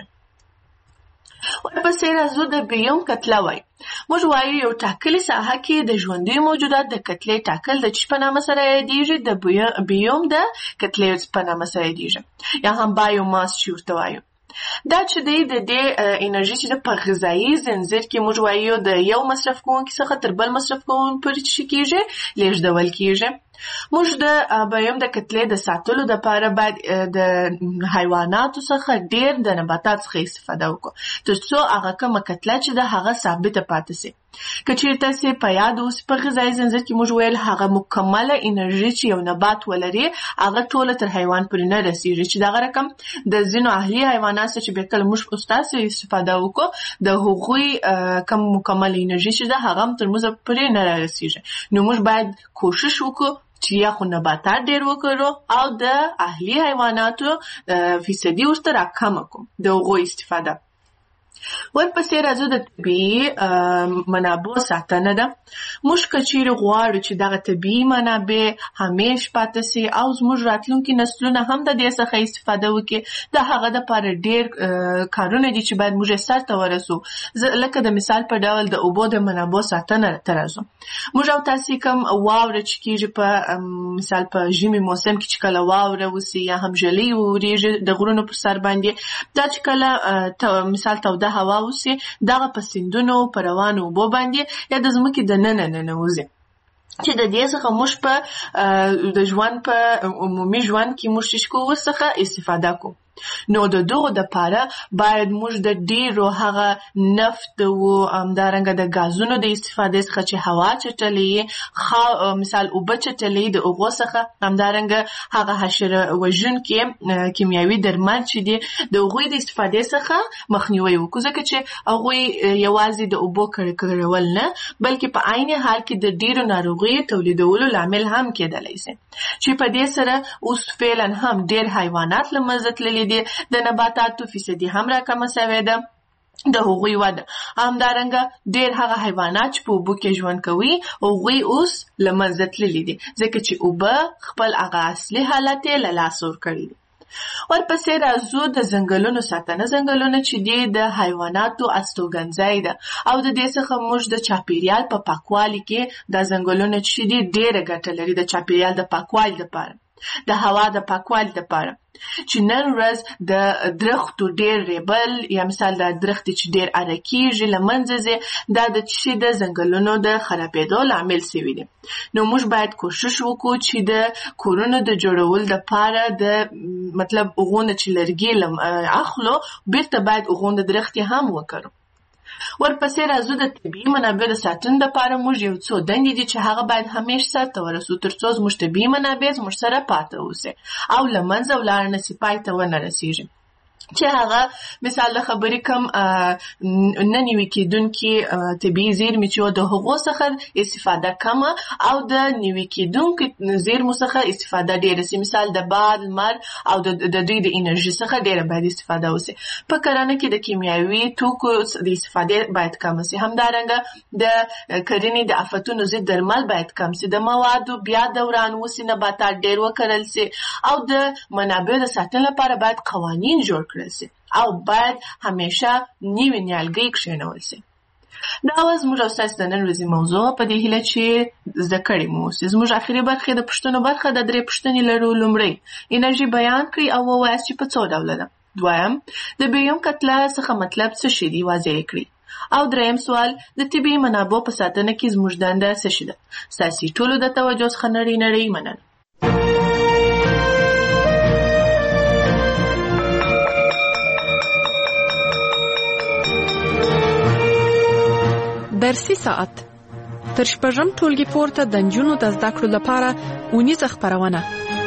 C: ورپسې راځو د بیوم کتله وایو. موږ وایو یو ټاکلې ساحه کې د ژوندیو موجودات د کتلې ټاکل د چی په نامه سره یادېږي، د بیوم د کتلې په نامه سره یادېږي، یا هم بایوماس چې ورته وایو. دا چې د دې انرژي چې په غذایي زنځیر کې موږ وایو د یو مصرف کوونکي څخه تر بل مصرف کوونکي پورې چې کېږي لیږدول کېږي. موږ د بیوم د کتلې د ساتلو لپاره باید د حیواناتو څخه ډېر د نباتات څخه استفاده وکړو، تر څو هغه کومه کتله چې د هغه ثابته پاتې شي. که چېرته تاسې په یاد اوسي په غذایي زنځیر کې موږ ویل هغه مکمله انرژي چې یو نبات ولري هغه ټوله تر حیوان پورې نه رسېږي، چې دغه رقم د ځینو اهلي حیوانات چې بیا کله موږ ستاسې استفاده وکړو د هغوی کم مکمله انرژي چې ده هغه هم تر موږ پورې نه رسېږي. نو موږ باید کوشش وکړو چې یا خو نباتات ډېر وکړو او د اهلي حیواناتو فیصدي ورته راکمه کوم د هغو استفاده. ورپسې راځو د طبیعي منابعو ساتنه ده. موږ که چیرې غواړو چې دغه طبیعي منابع همیش پاتې سي او زموږ راتلونکي نسلونه هم د دې څخه استفاده وکړي، د هغه دپاره ډېر کارونه دي چې باید موږ یې سرته ورسو. لکه د مثال په ډول د اوبو د منابعو ساتنه ته راځو. موږ او تاسې کوم واوره چې کېږي په مثال په ژمي موسم کې چې کله واوره وسي یا هم ژلۍ وورېږي د غرونو پر سر باندې، دا چې کله مثال توده هوا وسي دغه په سیندونو په روانو اوبو باندې یا د ځمکې دننه ننوځي چې د دې څخه موږ په د ژوند په عمومي ژوند کې موږ چې کوو څخه استفاده کوو. نو د دغو دپاره باید موږ د ډېرو هغه نفت او همدارنګه د ګازونو د استفادې څخه چې هوا چټلې مثال اوبه چټلې د هغو څخه همدارنګه هغه حشره وژونکي کیمیاوي درمل چې دي د هغوی د استفادې څخه مخنیوی وکړو، ځکه چې هغوی یوازې د اوبو کړول نه بلکې په عین حال کې د ډېرو ناروغیو تولیدولو لامل هم کېدلی سي، چې په دې سره اوس فعلا هم ډېر حیوانات له منځه تللي دي، د نباتاتو فیصدي هم راکمه سوې ده د هغوی وده. همدارنګه ډېر هغه حیوانات چې په اوبو کې ژوند کوي هغوی اوس له منځه تللي دي، ځکه چې اوبه خپل هغه اصلي حالت یې له لاسه ورکړی دی. ورپسې راځو د ځنګلونو ساتنه. ځنګلونه چې دي د حیواناتو استوګنځای ده او د دې څخه موږ د چاپیریال په پاکوالي کې دا ځنګلونه چې دي ډېره ګټه لري د چاپیریال د پاکوالي لپاره، د هوا د پاکوالي لپاره. چې نن ورځ د درختو ډېر ریبل یا مثال د درختې چې ډېر اره کېږي له منځه ځي، دا د چې د ځنګلونو د خرابېدو لامل سوي دي. نو موږ باید کوشش وکړو چې د کورونو د جوړولو دپاره د مطلب هغو نه چې لرګي اخلو بیرته باید هغو نه درختې هم وکړو. ورپسې راځو د طبیعي منابع د ساتنې دپاره موږ یو څو دندې دي چې هغه باید همیش سرته ورسو تر څو زموږ طبیعي منابع زموږ سره پاته اوسي او له منځه ولاړ نه سي، پای ته ونه رسېږي. چې هغه مثال د خبرې کم نه نوي کېدونکي طبیعي زیرمې چې د هغو څخه استفاده کمه او د نوي کېدونکو زیرمو څخه استفاده ډېره سي. مثال د باد، لمر او د دوی د انرژي څخه ډېره باید استفاده وسي. په کرنه کې د کیمیاوي توکو د استفادې باید کم سي. همدارنګه د کرنې د آفتونو ضد درمل باید کم سي. د موادو بیا دوران وسي، نباتات ډېر وکرل سي او د منابعو د ساتنې لپاره باید قوانین جوړ کړل سي او باید همیشه نوي نیالګۍ کښېنول سي. دا وه زموږ او ستاسې د نن ورځې موضوع، په دې هیله چې زده کړې مو اوسي. زموږ اخري برخه د پوښتنو برخه د 3 پوښتنې لرو. لومړی انرژي بیان کړئ او ووایاست چې په څو ډوله ده. دویم د بیوم کتله څخه مطلب څه شي دي، واضح کړئ. او دریم سوال د طبیعي منابعو په ساتنه کې زموږ دنده څه شي ده. ستاسې ټولو د توجه څخه نړۍ مننه.
B: درسي ساعت تر شپږم ټولګي پورته د نجونو د زده کړو لپاره اونیزه خپرونه.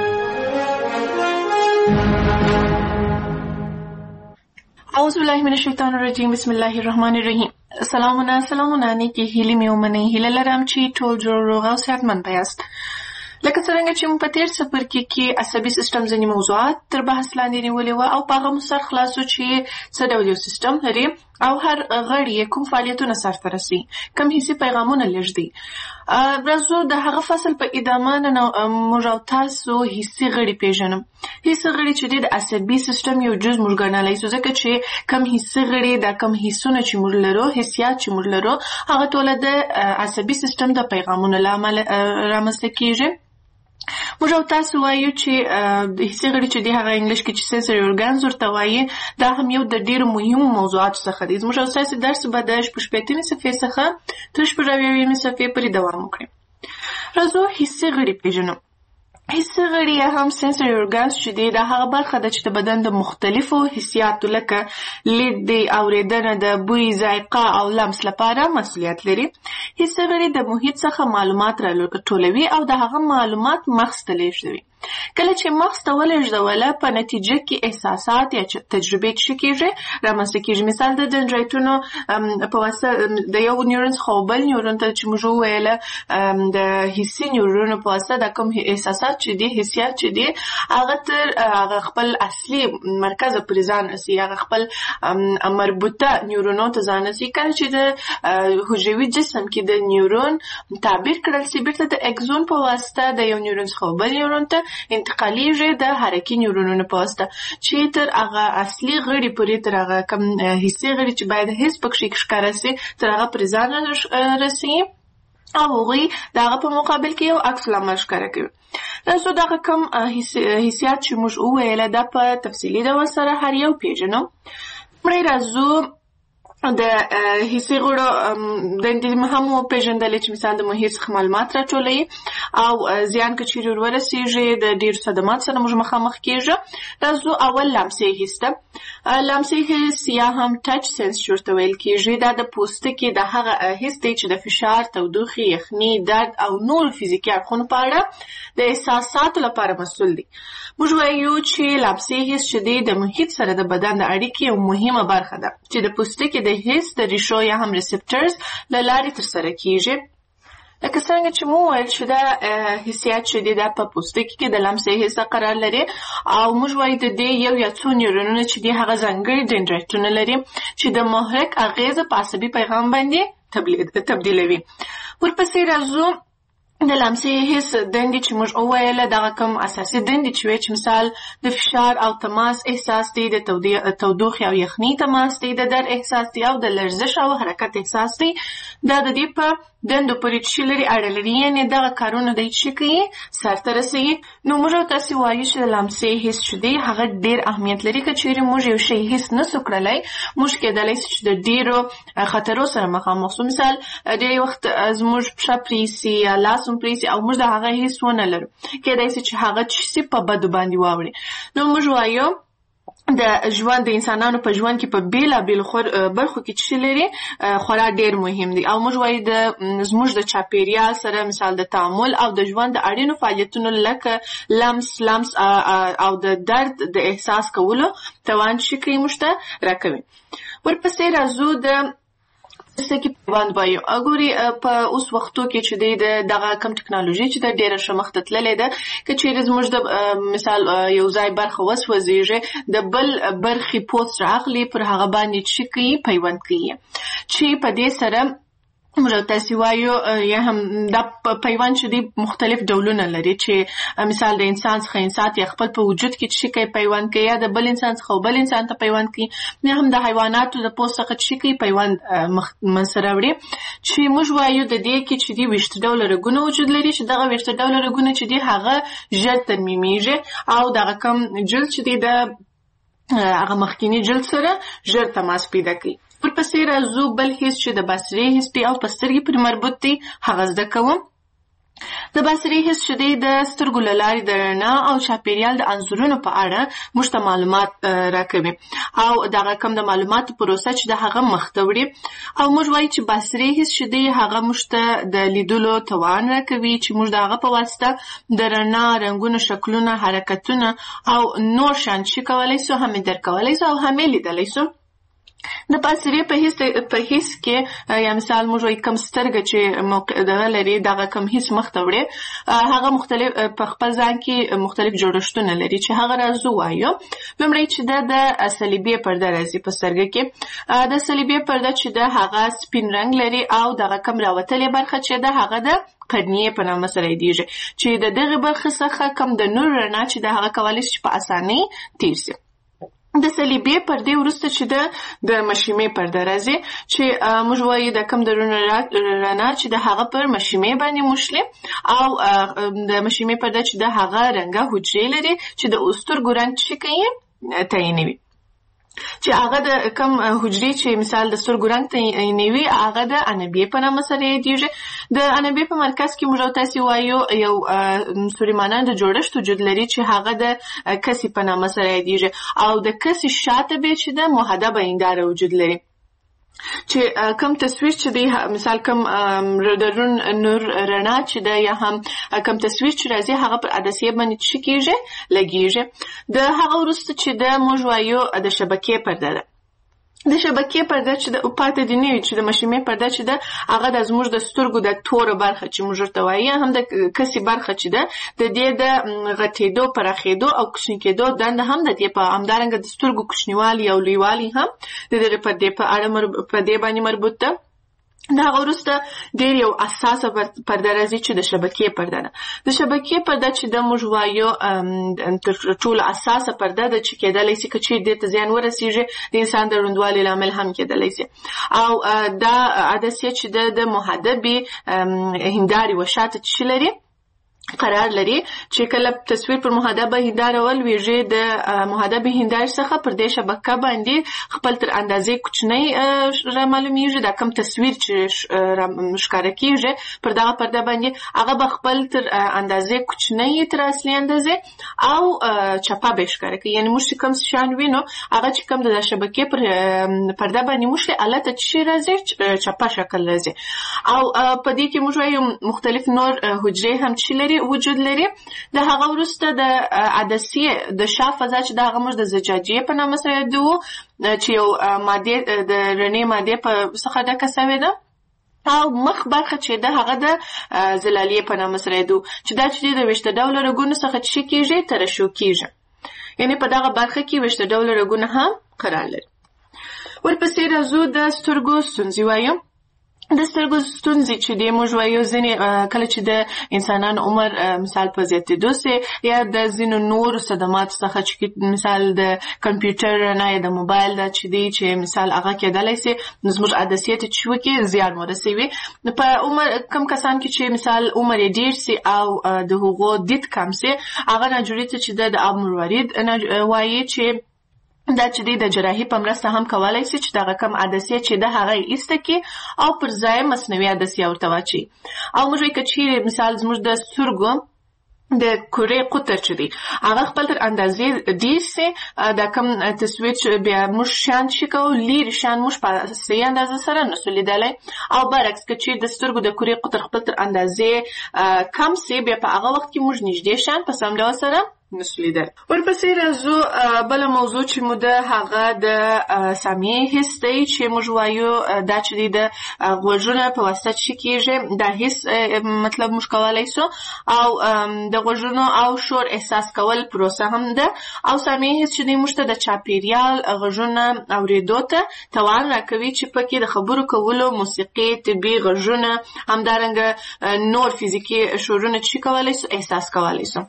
C: اعوذ بالله من الشیطان الرجیم. بسم الله الرحمن الرحیم. سلامونه نیکی هیلې مې ومنئ. هیله لرم چې ټول جوړ روغ او صحتمند یاست. لکه څرنګه چې موږ په تېر څپرکي کې عصبي سیستم ځینې موضوعات تر بحث لاندې نیولې وه او په هغه مو سر خلاصو چې څه ډول یو سیستم لري او هر غړی یې کوم فعالیتونه سرته رسوي، کوم حسي پیغامونه لېږدي. راځو د هغه فصل په ادامه نن موږ او تاسو حسي غړي پېژنم. حسي غړي چې دی د عصبي سیستم یو جز موږ ګڼلی سو، ځکه چې کوم حسي غړي دا کوم حسونه چې موږ لرو، حسیات چې موږ لرو، هغه ټوله د عصبي سیستم د پیغامونو له امله رامنځته کېږي. موږ او تاسو وایو چې د حسي غړي چې دی هغه انګلیش کې چې سنسوري ارګانز ورته وایي، دا هم یو د ډېرو مهمو موضوعاتو څخه دی. زموږ او ستاسې درس به د 18مې صفحې څخه تر 18اویمې صفحې پورې دوام وکړي. راځو حسي غړي پېژنو. حسي غړي هم سنسوري ارګانز چې دی دا هغه برخه ده چې د بدن د مختلفو حسیاتو لکه لید دی، اورېدنه ده، بوی، ذایقه او لمس لپاره مسؤلیت لري. حسي غړي د محیط څخه معلومات راټولوي او د هغه معلومات مغز ته لیږدوي. کله چې مغز ته ولېږدوله په نتیجه کې احساسات یا تجربې څه کېږي رامنځته کېږي. مثال د دندرایتونو په واسطه د یو نیورون څخه بل نیورون ته چې موږ وویله د حسي نیورونو په واسطه د کوم احساسات چې دي حسیات چې دي هغه تر خپل اصلي مرکز پورې ځان رسي، هغه خپل مربوطه نیورونو ته ځان رسي. کله چې د حجروي جسم کې د نیورون تعبیر کړل سي بیرته د اکزون په واسطه د یو نیورون څخه بل نیورون ته انتقالیږي د حرکي نیورونونو په واسطه چې تر هغه اصلي غړي پورې تر هغه کوم حسي غړي چې باید هیڅ پکې ښکاره سي تر هغه پورې ځان رسي او هغوی د هغه په مقابل کې یو عکس العمل ښکاره کوي. نو دغه کوم حسیات چې موږ وویله دا په تفصیلي ډول سره هر یو پیژنو. مړی راځو د حسي غړو دندې هم وپېژندلې چې مثال د محیط څخه معلومات راټولوي او زیان که چیرې ورورسېږي د ډېرو صدمات سره موږ مخامخ کېږو. راځو اول لمسي حس ته. لمسي حس یا هم ټچ سنس چې ورته ویل کېږي دا د پوستکي د هغه حس دی چې د فشار، تودوخې، یخني، درد او نور فزیکي اړخونو په اړه د احساساتو لپاره مسؤل دی. موږ وایو چې لمسي حس چې دی د محیط سره د بدن د اړیکې یو مهمه برخه ده چې د پوستکي د حس د ریشو یا هم ریسپټرز له لارې ترسره کېږي. لکه څنګه چې مو ویل چې دا حسیات چې دي دا په پوستکي کې د لمسي حس قرار لري او موږ وایو د دې یو یا څو نیورونونه چې دي هغه ځانګړي دندرایتونه لري چې د محرک اغیزه په عصبي پیغام باندې تبدیلوي. ورپسې راځو د لمسي حس دندې چې موږ وویله دغه کوم اساسي دندې چې مثال د فشار او تماس احساس دی، د تودوخې او یخني تماس دی، د درد احساس دی او د لرزش او حرکت احساس دی. دا د دې په دندو پورې چې لري اړه لري، یعنې دغه کارونه دی چې کوي سرته رسوي. نو موږ تاسې وایو چې د لمسي حس چې دی هغه ډېر اهمیت لري. که چیرې موږ یو شی حس نسو کړلی موږ کېدلی سي چې د ډېرو خطرو سره مخامخ سو. مثال ډېری وخت زموږ پښه پرېسي یا لاس هم پرېسي او موږ د هغه حس ونه لرو، کېدای سي چې هغه څه سي په بدو باندې واوړي. نو موږ وایو د ژوند د انسانانو په ژوند کې په بیلابیلو برخو کې چې لري خورا ډېر مهم دي او موږ وایو زموږ د چاپېریال سره مثال د تعامل او د ژوند د اړینو فعالیتونو لکه لمس او د درد د احساس کولو توان چې کوي موږ ته راکوي. ورپسې راځو د سکه پیوند وایو. اګوري په اوس وختو کې چې د دغه کم ټکنالوژي چې د ډېره ښه مخ ته تللې ده که چیرې زموږ د مثال یو ځای برخه وسوځېږي د بل برخې پوست راغلي پر هغه باندې چې کوي پیوند کوي چې په دې سره موږ تاسې وایو یا هم دا پیوند چې دی مختلف ډولونه لري چې مثال د انسان څخه انسان یا خپل په وجود کې چې کوي پیوند کوي یا د بل انسان څخه بل انسان ته پیوند کوي یا هم د حیواناتو د پوست څخه چې کوي پیوند منسره وړي چې موږ وایو د دې کې چې دی 20 ډوله رګونه وجود لري چې دغه 20 ډوله رګونه چې دی هغه ژر ترمیمیږي او دغه کم جلد چې دی د هغه مخکینی جلد سره ژر تماس پیدا کوي. ورپسې راځو بل حس چې د بصري حس دی او په سترګې پورې مربوط دی هغه زده کوم. د بصري حس چې دی د سترګو له لارې د رڼا او چاپېریال د انځورونو په اړه موږ ته معلومات راکوي او دغه کوم د معلوماتو پروسه چې د هغه مخ ته وړي او موږ وایو چې بصري حس چې دی هغه موږ ته د لیدلو توان راکوي چې موږ د هغه په واسطه د رڼا، رنګونو، شکلونه، حرکتونه او نور شیان چې کولی سو هم درک کولی سو او هم لیدلی سو. د بصري په حس کې یا مثال موږ وایو کم سترګه چې دغه لري دغه کم حس مخ ته وړي هغه مختلف په خپل ځان کې مختلف جوړښتونه لري چې هغه راځو وایو. لومړی چې د صلیبي پرده راځي په سترګه کې. د صلیبي پرده چې د هغه سپین رنګ لري او دغه کم راوتلې برخه چې د هغه د قرنیې په نامه سره یادیږي چې د دغه برخه څخه کم د نور رڼا چې د هغه کولی شي په اسانۍ تیر سي. د صلیبي پردې وروسته چې د مشیمې پرده راځي چې موږ وایو د کم د رڼا چې د هغه پر مشیمې باندې موشلي او د مشیمې پرده چې د هغه رنګه حجرې لري چې د سترګو رنګ چې کوي تعینوي چې هغه د کم حجرې چې مثال د سترګو رنګ تعینوي هغه د انبیې په نامه سره یادیږي. د انبیې په مرکز کې موږ تاسې وایو یو سوریمانند جوړښت وجود لري چې هغه د کسي په نامه سره یادیږي او د کسي شاته به چې د محدبه هنداره وجود لري چې کم تصویر چې دی مثال کم رډرون نور رڼا چې دی یا هم کم تصویر چې راځي هغه پر عدسیه باندې څه کیږي لګیږي. د هغه وروسته چې د موږ وایو د شبکې پرده ده. د شبکې پرده چې د پاتې دی نه چې د مشیمې پرده چې ده هغه د زموږ د سترګو د توره برخه چې موږ ورته وایو هم د کسي برخه چې ده د دې د غټېدو پراخېدو او کوچني کېدو دنده هم د دې په همدارنګه د سترګو کوچنیوالي او لویوالي هم د دې پردې په اړه په دې باندې مربوط ده. دا وروسته ډېر یو اساسه پرده راځي چې د شبکې پرده ده. د شبکې پرده چې د موږ وایو تر ټولو اساسه پرده ده چې کېدلی شي که چیرې دې ته زیان ورسېږي د انسان د ړندوالي لامل هم کېدلی شي. او دا عدسیه چې د محدبې هندارې وشاته چې لري قرار لري چې کله تصویر پر محدبه هنداره ولویږي د محدبه هندارې څخه پر دې شبکه باندې خپل تر اندازې کوچنی را معلومیږي. دا کم تصویر چې ښکاره کیږي پر دغه پرده باندې هغه به خپل تر اندازې کوچنی تر اصلي اندازې او چپه به ښکاره کوي. یعنی موږ چې کوم شان وینو هغه چې کوم د شبکې پر پرده باندې موږ الته چې راځي چپه شکل راځي. او په دې کې موږ وایو مختلف نور حجرې هم چې لري وجود لري. د هغه وروسته د عدسیه د شا فضا چې د هغه موږ د زجاجیه په نامه سره یادوو چې یو ماده د رڼې ماده په څخه ډکه شوې ده. او مخ برخه چې د هغه د زلالیه په نامه سره یادوو چې دا چې د ویشته ډوله رګونو څخه چې کیږي ترشح کیږي. یعنی په دغه برخه کې ویشته ډوله رګونه هم قرار لري. ورپسې راځو د سترګو ستونزې وایو. د سترګو ستونزې چې د موږ وایو ځینې کله چې د انسانانو عمر مثال په زیاتېدو سي یا د ځینو نورو صدماتو څخه چې مثال د کمپیوټر نه یا د موبایل دا چې دی چې مثال هغه کېدلی سي زموږ عدسیه ته چې وکړي زیان ورسوي. په عمر کم کسان کې چې مثال عمر یې ډېر سي او د هغو دید کم سي هغه ناجوړي ته چې د اب مروارید وایي چې دا چې د جراحي په مرسته هم کولای شي چې دغه کم عدسیه چې د هغه ایسته کې او پر ځای مصنوعي عدسیه ورته واچي. او موږ وایو که چیرې مثال زموږ د سترګو د کورې قطر چې دی هغه خپل تر اندازې ډېر سي دا کم تصویر چې بیا موږ شان شي کوو لرې شان موږ په صحیح اندازه سره نسو لیدلی. او برعکس که چیرې د سترګو د کورې قطر خپل تر اندازې کم سي بیا په هغه وخت کې موږ نږدې شان په سم ډول سره نسو لیدل. ورپسې راځو بله موضوع چې مو د هغه د سامیې حس دی چې موږ وایو دا چې دی د غوږونه په واسطه چې کیږي دا حس مطلب موږ کولی سو او د غوږونو او شور احساس کول پروسه هم ده. او سامیې حس چې دی موږ ته د چاپیریال غږونه اورېدو ته توان راکوي چې پکې د خبرو کولو موسیقي طبي غږونه همدارنګه نور فزیکي شورونه چې کولی سو احساس کولی سو.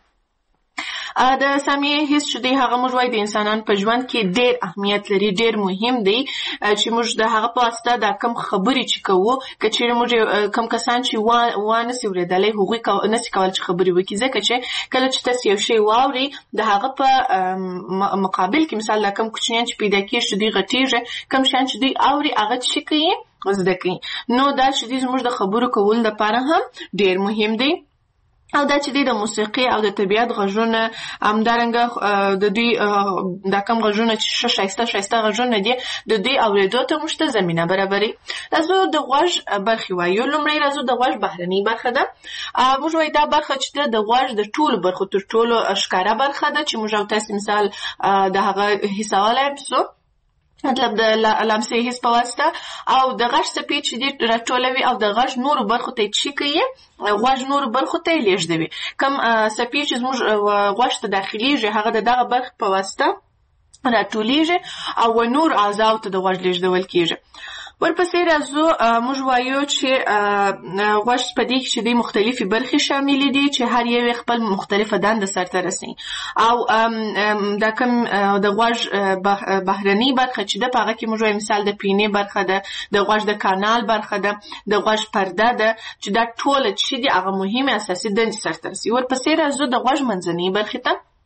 C: د سامیې حس چې دی هغه موږ وایو د انسانانو په ژوند کې ډېر اهمیت لري ډېر مهم دی چې موږ د هغه په واسطه دا کم خبرې چې کوو که چیرې موږ کم کسان چې وانسي اورېدلی هغوی نسي کولی چې خبرې وکړي ځکه چې کله چې تاسو یو شی واورئ د هغه په مقابل کې مثال دا کم کوچنیان چې پیدا کېږي چې دوی غټېږي کم شیان چې دوی اوري هغه څه کوي زده کوي. نو دا چې دی زموږ د خبرو کولو لپاره هم ډېر مهم دی. او دا چې دی د موسیقي او د طبیعت غږونه همدارنګه د دوی دا کم غږونه چې ښایسته غږونه دي د دوی اورېدو ته موږ ته زمینه برابروي. راځو د غوږ برخې وایو. لومړی راځو د غوږ بهرنۍ برخه ده. موږ وایو دا برخه چې د غوږ د ټولو برخو تر ټولو ښکاره برخه ده چې موږ او تاسې مثال د هغه حسولای شو مطلب د لمسې حس په واسطه او د غږ څپې چې دې راټولوي او د غږ نورو برخو ته چې کوي غوږ نورو برخو ته یې لېږدوي. کوم څپې چې زموږ غوږ ته داخلېږي هغه د دغه برخې په واسطه راټولېږي او نور اعضاو ته د غوږ لېږدول کېږي. ورپسې راځو موږ وایو چې غوږ په دې کې چې دی مختلفې برخې شاملې دي چې هر یو خپل مختلفه دنده سرته رسوي. او دا کوم د غوږ بهرنۍ برخه چې ده په هغه کې موږ وایو مثال د پینې برخه ده د غوږ د کانال برخه ده د غوږ پرده ده چې دا ټوله چې دي هغه مهمې اساسي دندې سرته رسوي. ورپسې راځو د غوږ منځنۍ برخې ته.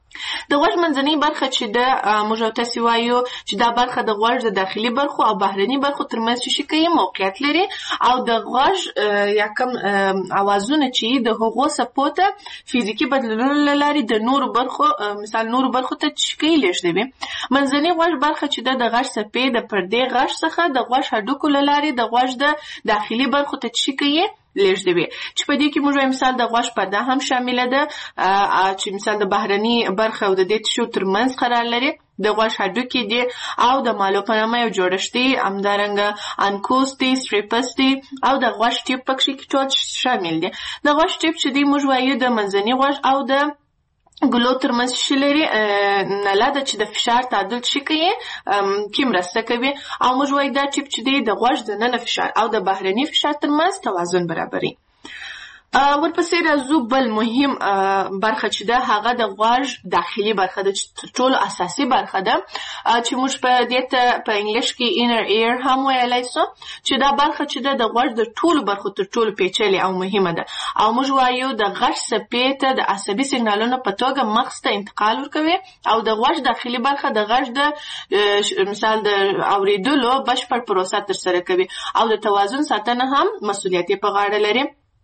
C: د غوږ منځنۍ برخه چې د موږ تاسو وایو چې دا برخه د غوږ د داخلي برخو او بهرني برخو ترمنځ شي کوي موقعیت لري او د غوږ یا کوم اوازونه چې د هغو سپوته فزیکی بدلونونو لري د نورو برخو مثال نورو برخو ته شي لېږدوي. منځنۍ غوږ برخه چې د غوږ سپې د پردې غوږ څخه د غوږ هډوکو لري د غوږ د داخلي برخو ته شي کوي لېږدوي چې په دې کې موږ مثال د غوږ پرده هم شامل ده چې مثال د بهرني برخه او د دې تشو ترمنځ قرار لري د غوږ هډوکي دي او د مالو په نامه یو جوړښت دی همدارنګه انکوس دی ستریپس دی او د غوږ ټیپ پکې ټول شامل دي. د غوږ ټیپ چې دی موږ وایو د منځني غوږ او د ګلو ترمنځ شي لري نله ده چې د فشار تعادل شي کوي کې مرسته کوي او موږ وایو دا ټیپ چې دی د غوږ د ننه فشار او د بهرني فشار ترمنځ توازن برابري. ورپسې راځو بل مهم برخه چې ده هغه د غوږ داخلي برخه ده چې ټول اساسي برخه ده چې موږ په دې ته په انګلیش کې inner ear هم ویلای شو چې دا برخه چې ده د غوږ د ټولو برخو تر ټولو پیچلې او مهمه ده او موږ وایو د غوږ سپې ته د عصبي سیګنالونو په توګه مغز ته انتقال ورکوي او د غوږ داخلي برخه د غوږ د مثال د اوریدلو بشپړ پروسه ترسره کوي او د توازن ساتنه هم مسؤلیت په غاړه لري.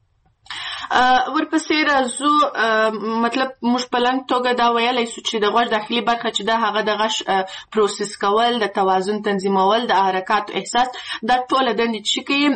C: ورپسې راځو مطلب موږ په لنډ توګه دا ویلای شو چې د غوږ داخلي برخه چې دا هغه د غږ پروسس کول د توازن تنظیمول د حرکاتو احساس دا ټول دندې چې کوي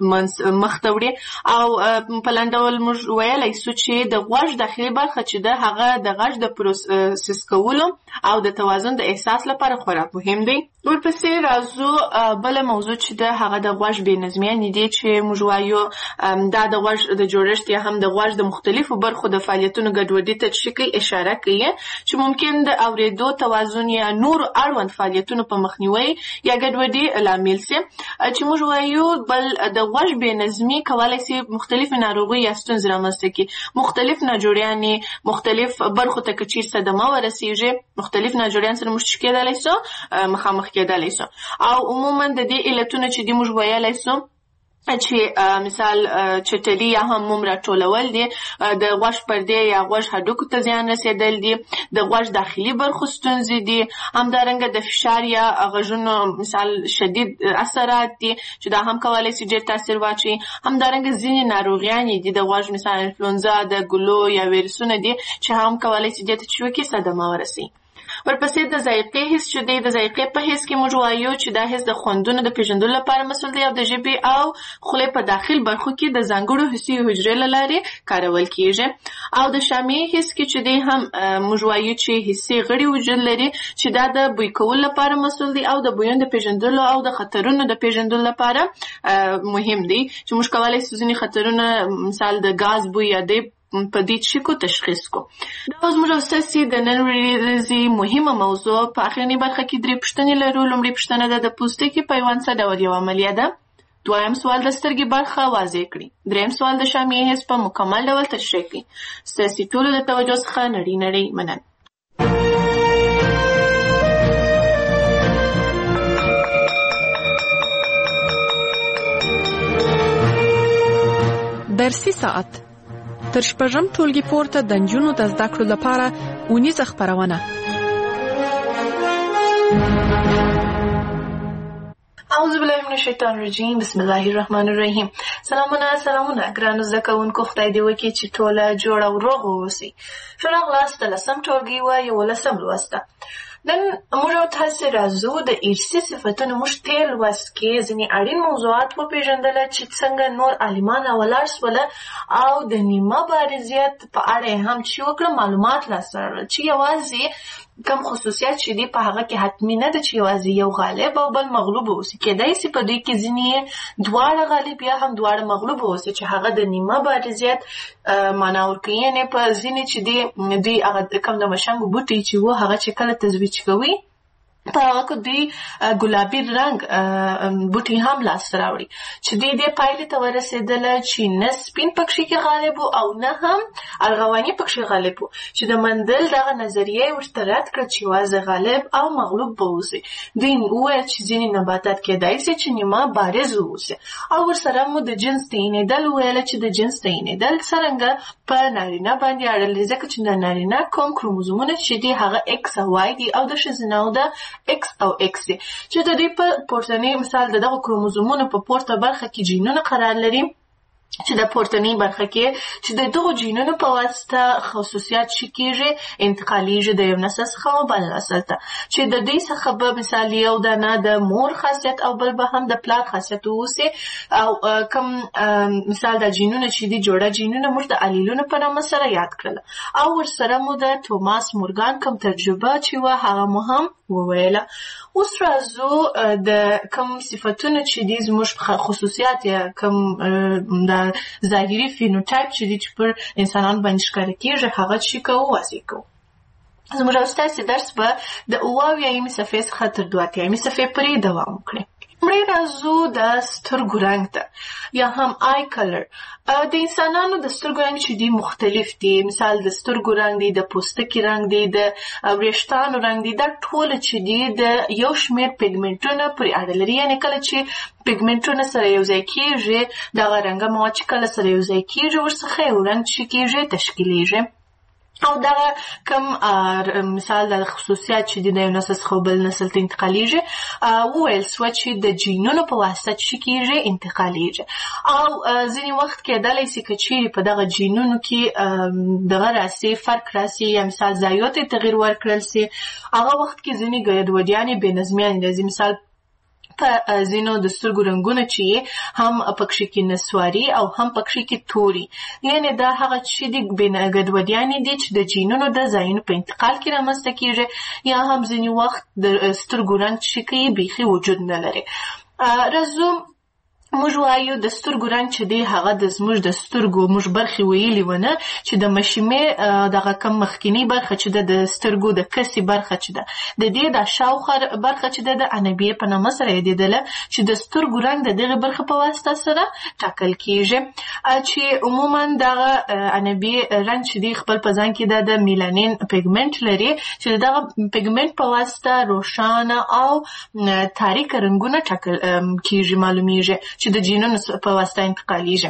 C: مخته وړي او په لنډ ډول موږ ویلای شو چې د غوږ داخلي برخه چې دا هغه د غږ د پروسس کولو او د توازن د احساس لپاره خورا مهم دی. ورپسې راځو بل موضوع چې دا هغه د غوږ بې نظمي دي چې موږ وایو دا د غوږ د جوړښت هم د غوږ د مختلفو برخو د فعالیتونو ګډوډۍ ته شکل اشاره کوي چې ممکن د اوریدو توازن یا نور اړوند فعالیتونو په مخنیوي یا ګډوډۍ لامل شي چې موږ وایو بل د غوږ بې نظمي کولای شي مختلف ناروغي یا ستونزې رامنځته کړي مختلف ناجوړیانې مختلف برخو ته کچیر صدمه ورسیږي مختلف ناجوړیان سره مشکل کېدلی شي مخامخ کېدلی شي او عموما د دې علتونه چې د موږ ویلای شو چې مثال چټلي یا هم موم راټولول دي د غوږ پردې یا غوږ هډوکو ته زیان رسېدل دي د غوږ داخلي برخو ستونزې دي همدارنګه د فشار یا غږونو مثال شدید اثرات دي چې دا هم کولای شي ډېر تاثیر واچوي همدارنګه ځینې ناروغیانې دي د غوږ مثال انفلونزا د ګلو یا ویروسونه دي چې هم کولای شي دې ته چوکي صدمه ورسي. ورپسې د ذایقې حس چې دی د ذایقې په حس کې موږ وایو چې دا حس د خوندونو د پیژندلو لپاره مسؤل دی او د ژبې او خولې په داخل برخو کې د ځانګړو حسي حجرې له لارې کارول کیږي او د شامعي حس کې چې دی هم موږ وایو چې حسي غړي وجود لري چې دا د بوی کولو لپاره مسؤل دی او د بویونو د پیژندلو او د خطرونو د پیژندلو لپاره مهم دی چې موږ کولای شو ځینې خطرونه مثال د غاز بوی یا د په دې چې کو تشخیص کو. دا اوس موږ اساسي د نن ورځې مهمه موضوع په اخرنی برخه کې درې پوښتنې لرو. لومړی پوښتنه ده د پوستکي پیوند څه ډول یو عملیه ده. دویم سوال د سترګې برخه واضح کړي. دریم سوال د شامعي حس په مکمل ډول تشریح کړي. ستاسو ټولو د توجه څخه نړۍ مننه.
B: درسي ساعت تر شپږم ټولګي پورته د نجونو د زده کړو لپاره اونیزه خپرونه.
C: اعوذ بالله من الشیطان الرجیم بسم الله الرحمن الرحیم. سلامونه ګرانو زده کوونکو خدای دې وکړي چې ټوله جوړ او روغ اوسئ. ښه راغلاست د لسم ټولګي یولسم لوسته. نن موږ تاسو راځو د ارثي صفتونو موږ تیر لوست کې ځینې اړین موضوعات وپېژندل چې څنګه نور عالمان ولاړ سول او د نیمه بارزیت په اړه هم چې وکړه معلومات لاسته چې یوازې کم خصوصیات چې دی په هغه کې حتمی نه ده چې یوازې یو غالب او بل مغلوب اوسي. کېدای شي په دوی کې ځینې دواړه غالب یا هم دواړه مغلوب اوسي چې هغه د نیمه بارزیت معنا ورکوي. یعنې په ځینې چې دوی هغه کم د مشنګو بوټي چې و هغه چې کله تزویج کوي په هغه کې دوی ګلابي رنګ بوټي هم لاسته راوړي چې دوی دې پایلې ته ورسېدله چې نه سپین پکښې کې غالب و او نه هم ارغواني پکښې غالب و چې د مندل دغه نظریه یې ورته رد کړه چې یوازې غالب او مغلوب به اوسي. دوی وویل چې ځینې نباتات کېدای سي چې نیمه بارز واوسي او ورسره مو د جنس تعینېدل وویله چې د جنس تعینېدل څرنګه په نارینه باندې اړه لري ځکه چې د نارینه کوم کروموزومونه چې دي هغه ایکس او وای دي او د ښځینه‌و د X او X دي چې د دې په پورتنی مثال دغه کروموزومونو په پورته برخه کې جینونه قرار لري چې د پورتنی برخه کې چې د دغو جینونو په واسطه خصوصیات شي کېږي انتقالیږي د یو نسل څخه بل نسل ته چې د دې څخه به مثال یو دانه د مور خاصیت او بل به هم د پلار خاصیت اوسي او کوم مثال د جینونو چې دي جوړه جینونه موږ د الیلونو په نامه سره یاد کړل او ورسره مو د توماس مورګان کوم تجربه چې وه هغه مو هم وویله. اوس راځو د کوم صفتونه چې دي زموږ خصوصیات یا کوم د ظاهري فینوټایپ چې دي چې پر انسانانو باندې ښکاره کېږي هغه چې کوو واضح کوو. زموږ ستاسې درس به د اویایمې صفحې څخه تر 82 صفحې پورې دوام وکړي. مړی راځو د سترګو رنګ ته یا هم آی کلر. د انسانانو د سترګو رنګ چې دي مختلف دي مثال د سترګو رنګ دی د پوستکي رنګ دی د وریښتانو رنګ دی دا ټول چې دي د یو شمېر پیګمنټونه پورې اړه لري یعنې کله چې پیګمنټونه سره یو ځای کېږي دغه رنګه مواد چې کله سره یو ځای کېږي ورڅخه یو رنګ چې کېږي تشکیلیږي او دغه کوم مثال د خصوصیات چې د یو نسل څخه بل نسل ته انتقالیږي وویل سوه چې د جینونو په واسطه چې کېږي انتقالیږي او ځینې وخت کېدلی سي که چیرې په دغه جینونو کې دغه راسي فرق راسي یا مثال ځایو ته تغییر ورکړل سي هغه وخت کې ځینې ګډوډیانې بې نظمیانې راځي مثال په ځینو د سترګو رنګونه چې هم پکښې کې نسواري او هم پکښې کې توري یعنې دا هغه چې د ګډوډیانې دي چې د جینونو د ځایونو په انتقال کې رامنځته کېږي یا هم ځینې وخت د سترګو رنګ چې کوي بیخي وجود نه لري. راځو موږ وایو د سترګو رنګ چې دی هغه د زموږ د سترګو موږ برخې ویلي ونه چې د مشیمې دغه کم مخکینی برخه چې د سترګو د کسي برخه چې ده د دې د شاوخوا برخه چې د انبیه په نامه سره یادېدله چې د سترګو رنګ د دغه برخه په واسطه سره ټاکل کېږي چې عموما دغه انبیه رنګ چې دی خپل په ځان کې د میلانین پیګمنټ لري چې دغه پیګمنټ په واسطه روښانه او تاریک رنګونه ټاکل کېږي معلومیږي چې د جینونو په واسطه انتقالیږي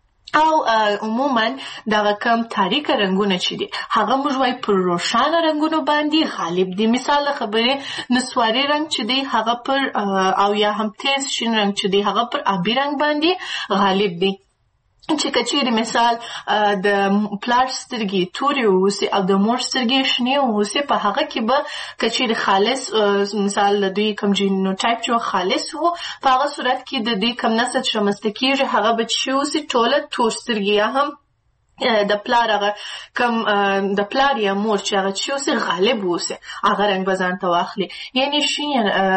C: او عموما دغه کم تاریک رنګونه چې دي هغه موږ وایو پر روښانه رنګونو باندې غالب دي. مثال خبرې نسواري رنګ چې دی هغه پر او یا هم تیز شین رنګ چې دی هغه پر آبي رنګ باندې غالب دي چې کچېرې مثال د پلار سترګې تورې واوسي او د مور سترګې شنې واوسي په هغه کې به کچېرې خالص مثال د دوی کوم جینوټایپ چې خالص وو په هغه صورت کې د دوی کوم نسل چې رامنځته کېږي هغه به چې اوسي ټوله تور سترګې یا هم د پلار هغه کوم د پلار یا مور چې هغه چې اوسي غالب اوسي هغه رنګ به ځان ته واخلي یعنې شین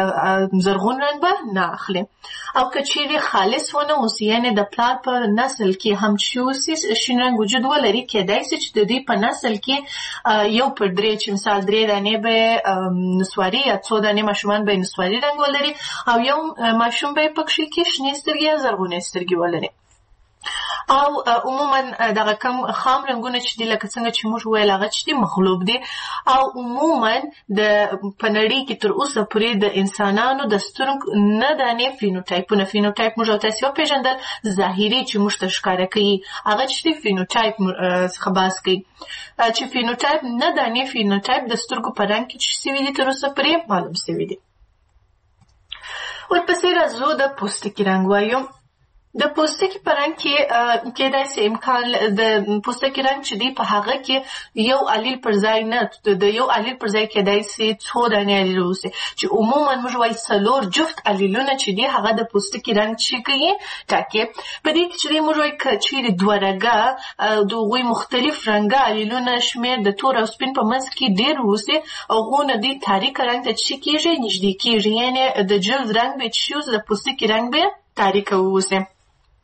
C: زرغون رنګ به نه اخلي او که چیرې خالص ونه اوسي یعنې د پلار په نسل کې هم چې اوسي شین رنګ وجود ولري کېدای سي چې د دوی په نسل کې یو پر درې چې مثال 3 دانې به نسواري یا 2 دانې ماشومان به نسواري رنګ ولري او یو ماشوم به پکښې کې شنې سترګې یا زرغونې سترګې ولري او عموما دغه کم خام رنګونه چې دي لکه څنګه چې موږ ویل هغه چې دي مغلوب دي او عموما د په نړۍ کې تر اوسه پورې د انسانانو د سترګو نه دانې فینوټایپونه فینوټایپ موږ تاسو وپېژندل ظاهري چې موږ ته ښکاره کوي هغه چې فینوټایپ څخه بحث کوي چې فینوټایپ نه دانې فینوټایپ د سترګو په رنګ کې چې سوي دي تر اوسه پورې معلوم سوي دي. ورپسې راځو د پوستکي رنګ وایو. د پوستکي په رنګ کې کېدای سي امکان د پوستکي رنګ چې دی په هغه کې یو الیل پر ځای نه د یو الیل پر ځای کېدای سي 2 دانې الیل اوسي چې عموما موږ وایو 4 جفت الیلونه چې دی هغه د پوستکي رنګ چې کوي ټاکي په دې کې چې موږ وایو چې 2 رنګه د غوي مختلف رنګه الیلونه شمیر د تور او سپین په منځ کې ډېر اوسي او غونه دی تاریک رنګ ته چې کېږي نږدې کېږي یعنی د جلد رنګ به چې د پوستکي رنګ به تاریک اوسي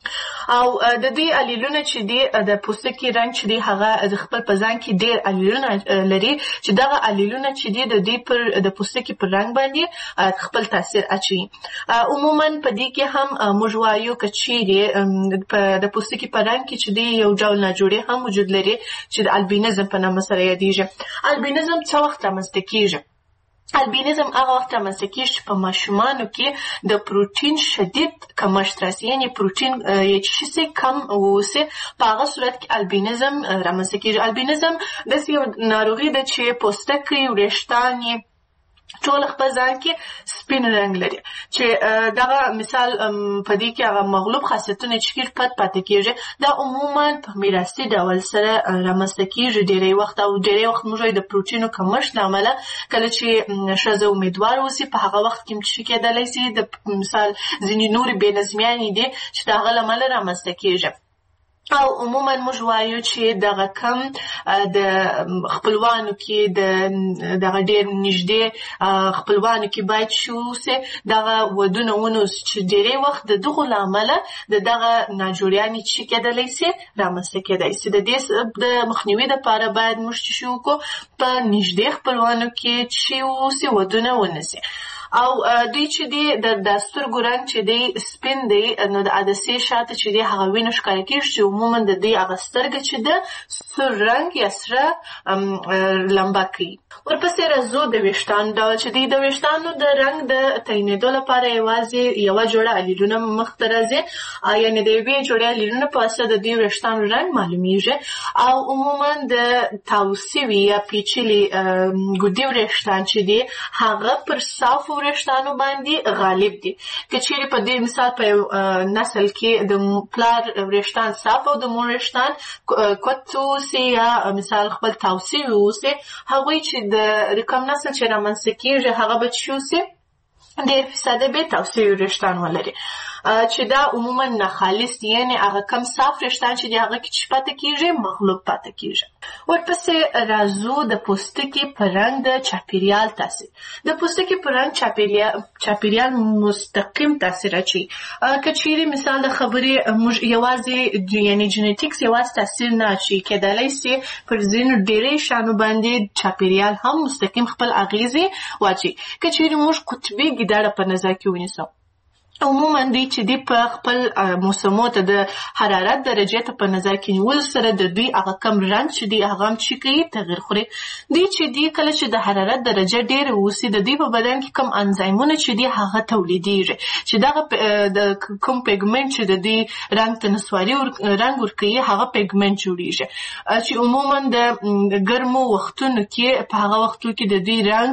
C: او د دې الیلونه چې دی د پوستکي رنګ چې دی هغه د خپل په ځان کې ډېر الیلونه لري چې دغه الیلونه چې دی د دې پر د پوستکي پر رنګ باندې خپل تاثیر اچوي. عموما په دې کې هم موږ وایو که چیرې د پوستکي په رنګ کې چې دی یو ډول ناجوړي هم وجود لري چې د البینزم په نامه سره یادیږي. البینزم څه وخت رامنځته کیږي؟ البینزم هغه وخت رامنځته کیږي چې په ماشومانو کې د پروتین شدید کمښت راسي، یعنې پروتین چې کم اوسي، په هغه صورت کې البینزم رامنځته کیږي. البینزم داسې یو ناروغي ده چې پوستکی، وریښتان یې ټول خپل ځان کې سپین رنګ لري، چې دغه مثال په دې کې هغه مغلوب خاصیتونه چې پاتې کیږي دا عموما په میراثي ډول سره رامنځته کیږي ډېری وخت، او ډېری وخت موږ د پروتینو کمښت له امله کله چې ښځه امیدوار اوسي په هغه وخت کې څه کېدلی سي، د مثال ځینې نورې بې نظمیانې دي چې د هغه له امله رامنځته کیږي. او عموما موږ وایو چې دغه کم د خپلوانو کې دغه ډېر نږدې خپلوانو کې باید شوسي دغه ودونه ونوسي چې ډېری وخت د دغو له امله دغه ناجوړیانې چې کېدلی سي رامنځته کېدی سي. د دې د مخنیوي دپاره باید موږ څه وکړو؟ په نږدې خپلوانو کې چې اوسي ودونه ونسي. او دوی چې دی د سترګو رنګ چې دی سپین دی، نو د عدسې شاته چې دی هغه وینه ښکاره کېږي چې عموما د دې هغه سترګه چې ده سور رنګ یا سره لمبه کوي. ورپسې راځو د ویښتانو ډول چې دی د ویښتانو د رنګ د تعینېدو لپاره یوازې یوه جوړه الیلونه مخته راځي، یعنې د یوې جوړې الیلونه په واسطه د دې ویښتانو رنګ معلومیږي. او عموما د تاو سوي یا پیچلي ګودي وریښتان چې دی هغه پر صافو وریښتانو باندې غالب دي. که چیرې په دې مثال په یو نسل کې د پلار وریښتان صاف او د مور وریښتان کوت اوسي یا مثال خپل تاو سوي اوسي، هغوی چې د کوم نسل چې رامنځته کېږي هغه به چې اوسي ډېر فیصده به تاو سوي وریښتان ولري، چې دا عموما ناخالص دي، یعنې هغه کم صاف وریښتان چې دي هغه کې چې پاتې کېږي مغلوب پاتې کېږي. ورپسې راځو د پوستکي په رنګ د چاپېریال تاثیر. د پوستکي په رنګ چاپېریال مستقیم تاثیر اچوي. که چیرې مثال د خبرې موږ یوازې یعنې جینیټیکس یوازې تاثیر نه اچوي، کېدلی سي پر ځینو ډېری شیانو باندې چاپېریال هم مستقیم خپل اغېزې واچوي. که چیرې موږ قطبي ګیدړه په نظر کې ونیسو، عموما دوی چې دی په خپل موسمو ته د حرارت درجې ته په نظر کې نیولو سره د دوی هغه کم رنګ چې دی هغه هم چې کوي تغیر خوري. دوی چې دی کله چې د حرارت درجه ډېره اوسي د دوی په بدن کې کم انزایمونه چې دی هغه تولیدېږي چې دغه کوم پیګمنټ چې د دوی رنګ ته نسواري رنګ ورکوي هغه پیګمنټ جوړېږي، چې عموما د ګرمو وختونو کې په هغه وختو کې د دوی رنګ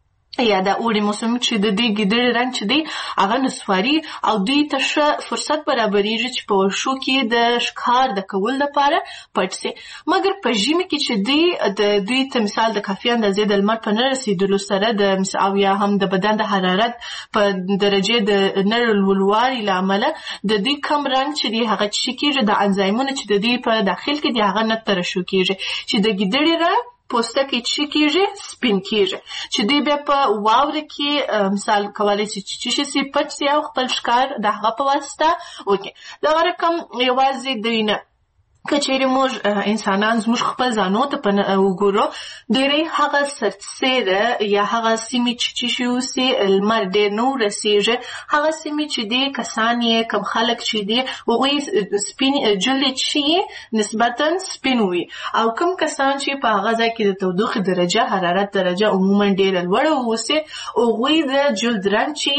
C: یا د اوړي موسم چې د دې ګیدړې رنګ چې دی هغه نسواري او دوی ته ښه فرصت برابرېږي چې په ورشو کې د ښکار د کولو لپاره پټ سي. مګر په ژمي کې چې دوی ته مثال د کافي اندازې د لمر په نه رسېدلو سره او یا هم د بدن د حرارت په درجې د نه لوړوالي له امله د دوی کم رنګ چې دی هغه چې کېږي د انزایمونه چې د دوی په داخل کې دی هغه نه ترشح کېږي چې د ګیدړې رنګ پوستکی چې کېږي سپین کېږي، چې دوی بیا په واوره کې مثال کولی شي چې سي پټ سي او خپل ښکار د هغه په واسطه وکړي. دغه رقم یوازې دوی نه، که چیرې موږ انسانان زموږ خپل ځانو ته وګورو، ډېری هغه سرسیره یا هغه سیمې چې شي اوسي لمر ډېر نه ورسېږي، هغه سیمې چې دي کسان یې کم خلک چې دي هغوی سپین جلد چې نسبتا سپین وي، او کم کسان چې په هغه ځای کې د تودوخې درجه حرارت درجه عموما ډېره لوړه اوسي هغوی د جلد رنګ چې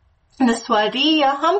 C: نسواري یا هم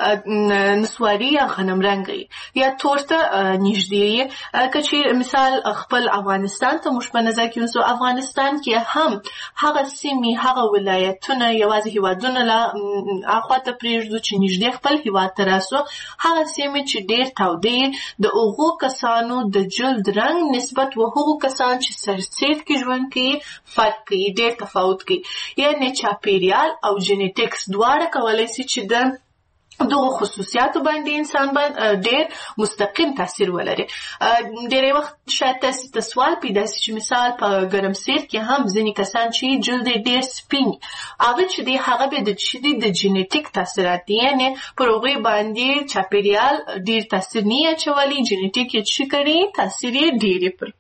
C: نسواري یا غنم رنګي یا تور ته نږدې. که چې مثال خپل افغانستان ته موږ په نظر کې ونیسو، افغانستان کې هم هغه سیمې هغه ولایتونه یوازې هیوادونه له اخوا ته پرېږدو چې نږدې خپل هیواد ته راسو، هغه سیمې چې ډېر تودې د هغو کسانو د جلد رنګ نسبت و هغو کسان چې سرسید کې ژوند کوي فرق کوي، ډېر تفاوت کوي. یعنې چاپېریال او جینیټیکس دواړه کولی شي چې د دغه خصوصیاتو باندې انسان باندې ډېر مستقیم تاثیر ولري. ډېری وخت شاید تاسو ته سوال پیدا شي چې مثال په ګرمسیر کې هم ځینې کسان چې جلد ډېر سپین هغه چې دی هغه به د جینیټیک تاثیرات دي، یعنې پر هغوی باندې چاپېریال ډېر تاثیر نه اچولی، جینیټیک یې څه کړي تاثیر یې ډېر پر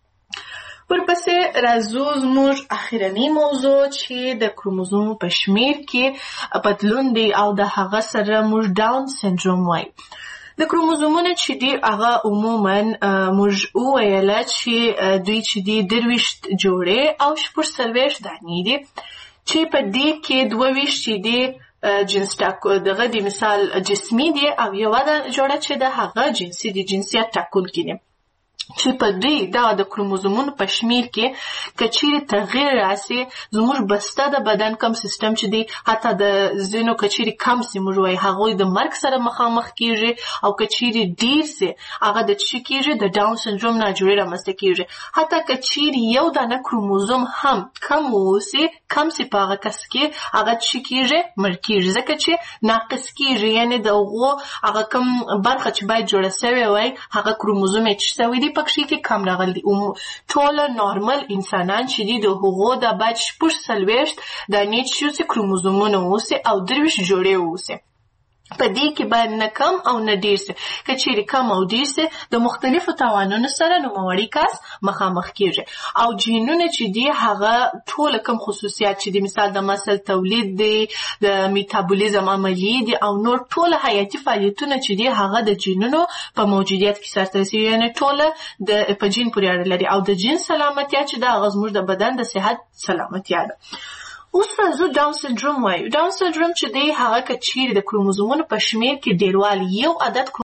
C: ورپسې راځو زموږ اخرنی موضوع چې د کروموزوم په شمیر کې بدلون دی او د هغه سره موږ ډاون سنډروم وایو. د کروموزومونو چې دی هغه عموما موږ وویله چې دوی چې دی 23 جوړې او 40 دانې دي چې په دې کې 22 چې دی جنس دغه د مثال جسمي دی او یوه جوړه چې د هغه جنسي دی، جنسیت ټاکونکي دي چې په دې د کروموزومونو په شمیر کې که چیرې تغییر راسي زموږ بسته د بدن کم سیستم چې دی حتی د ځینو که چیرې کم سي موږ وایي هغوی د مرګ سره مخامخ کیږي او که چیرې ډیر سي هغه د څه کیږي د ډاون سنډروم ناجوړي رامنځته کیږي. حتی که چیرې یو دانه کروموزوم هم کم ووسي کم سي په هغه کس کې هغه څه کیږي مړ کیږي ځکه چې ناقص کیږي، یعنې د هغو هغه کم برخه چې باید جوړه سوې وای هغه کروموزوم یې څه سوی دی پکښې کې کم راغلی دي. ټوله نارمل انسانان چې دي د هغو د باید 40 دانې چې اوسي کروموزومونه اوسي او 23 جوړې اوسي. په دې کې باید نه کم او نه ډیر سي. که چیرې کم او ډیر سي د مختلفو تاوانونو سره نوموړی کس مخامخ کیږي. او جینونه چې دي هغه ټول کم خصوصیات چې دي مثال د مسل تولید دي، د میتابولیزم عملیې دي او نور ټول حیاتي فعالیتونه چې دي هغه د جینونو په موجودیت کې سرته رسیږي، یعنې ټوله په جین پورې اړه لري او د جین سلامتیا چې دا هغه زموږ د بدن د صحت سلامتیا ده. اوس راځو ډاون سنډروم وایو. ډاون سنډروم چې دی هغه که چیرې د کروموزومونو په شمیر کې ډیروالی یو عدد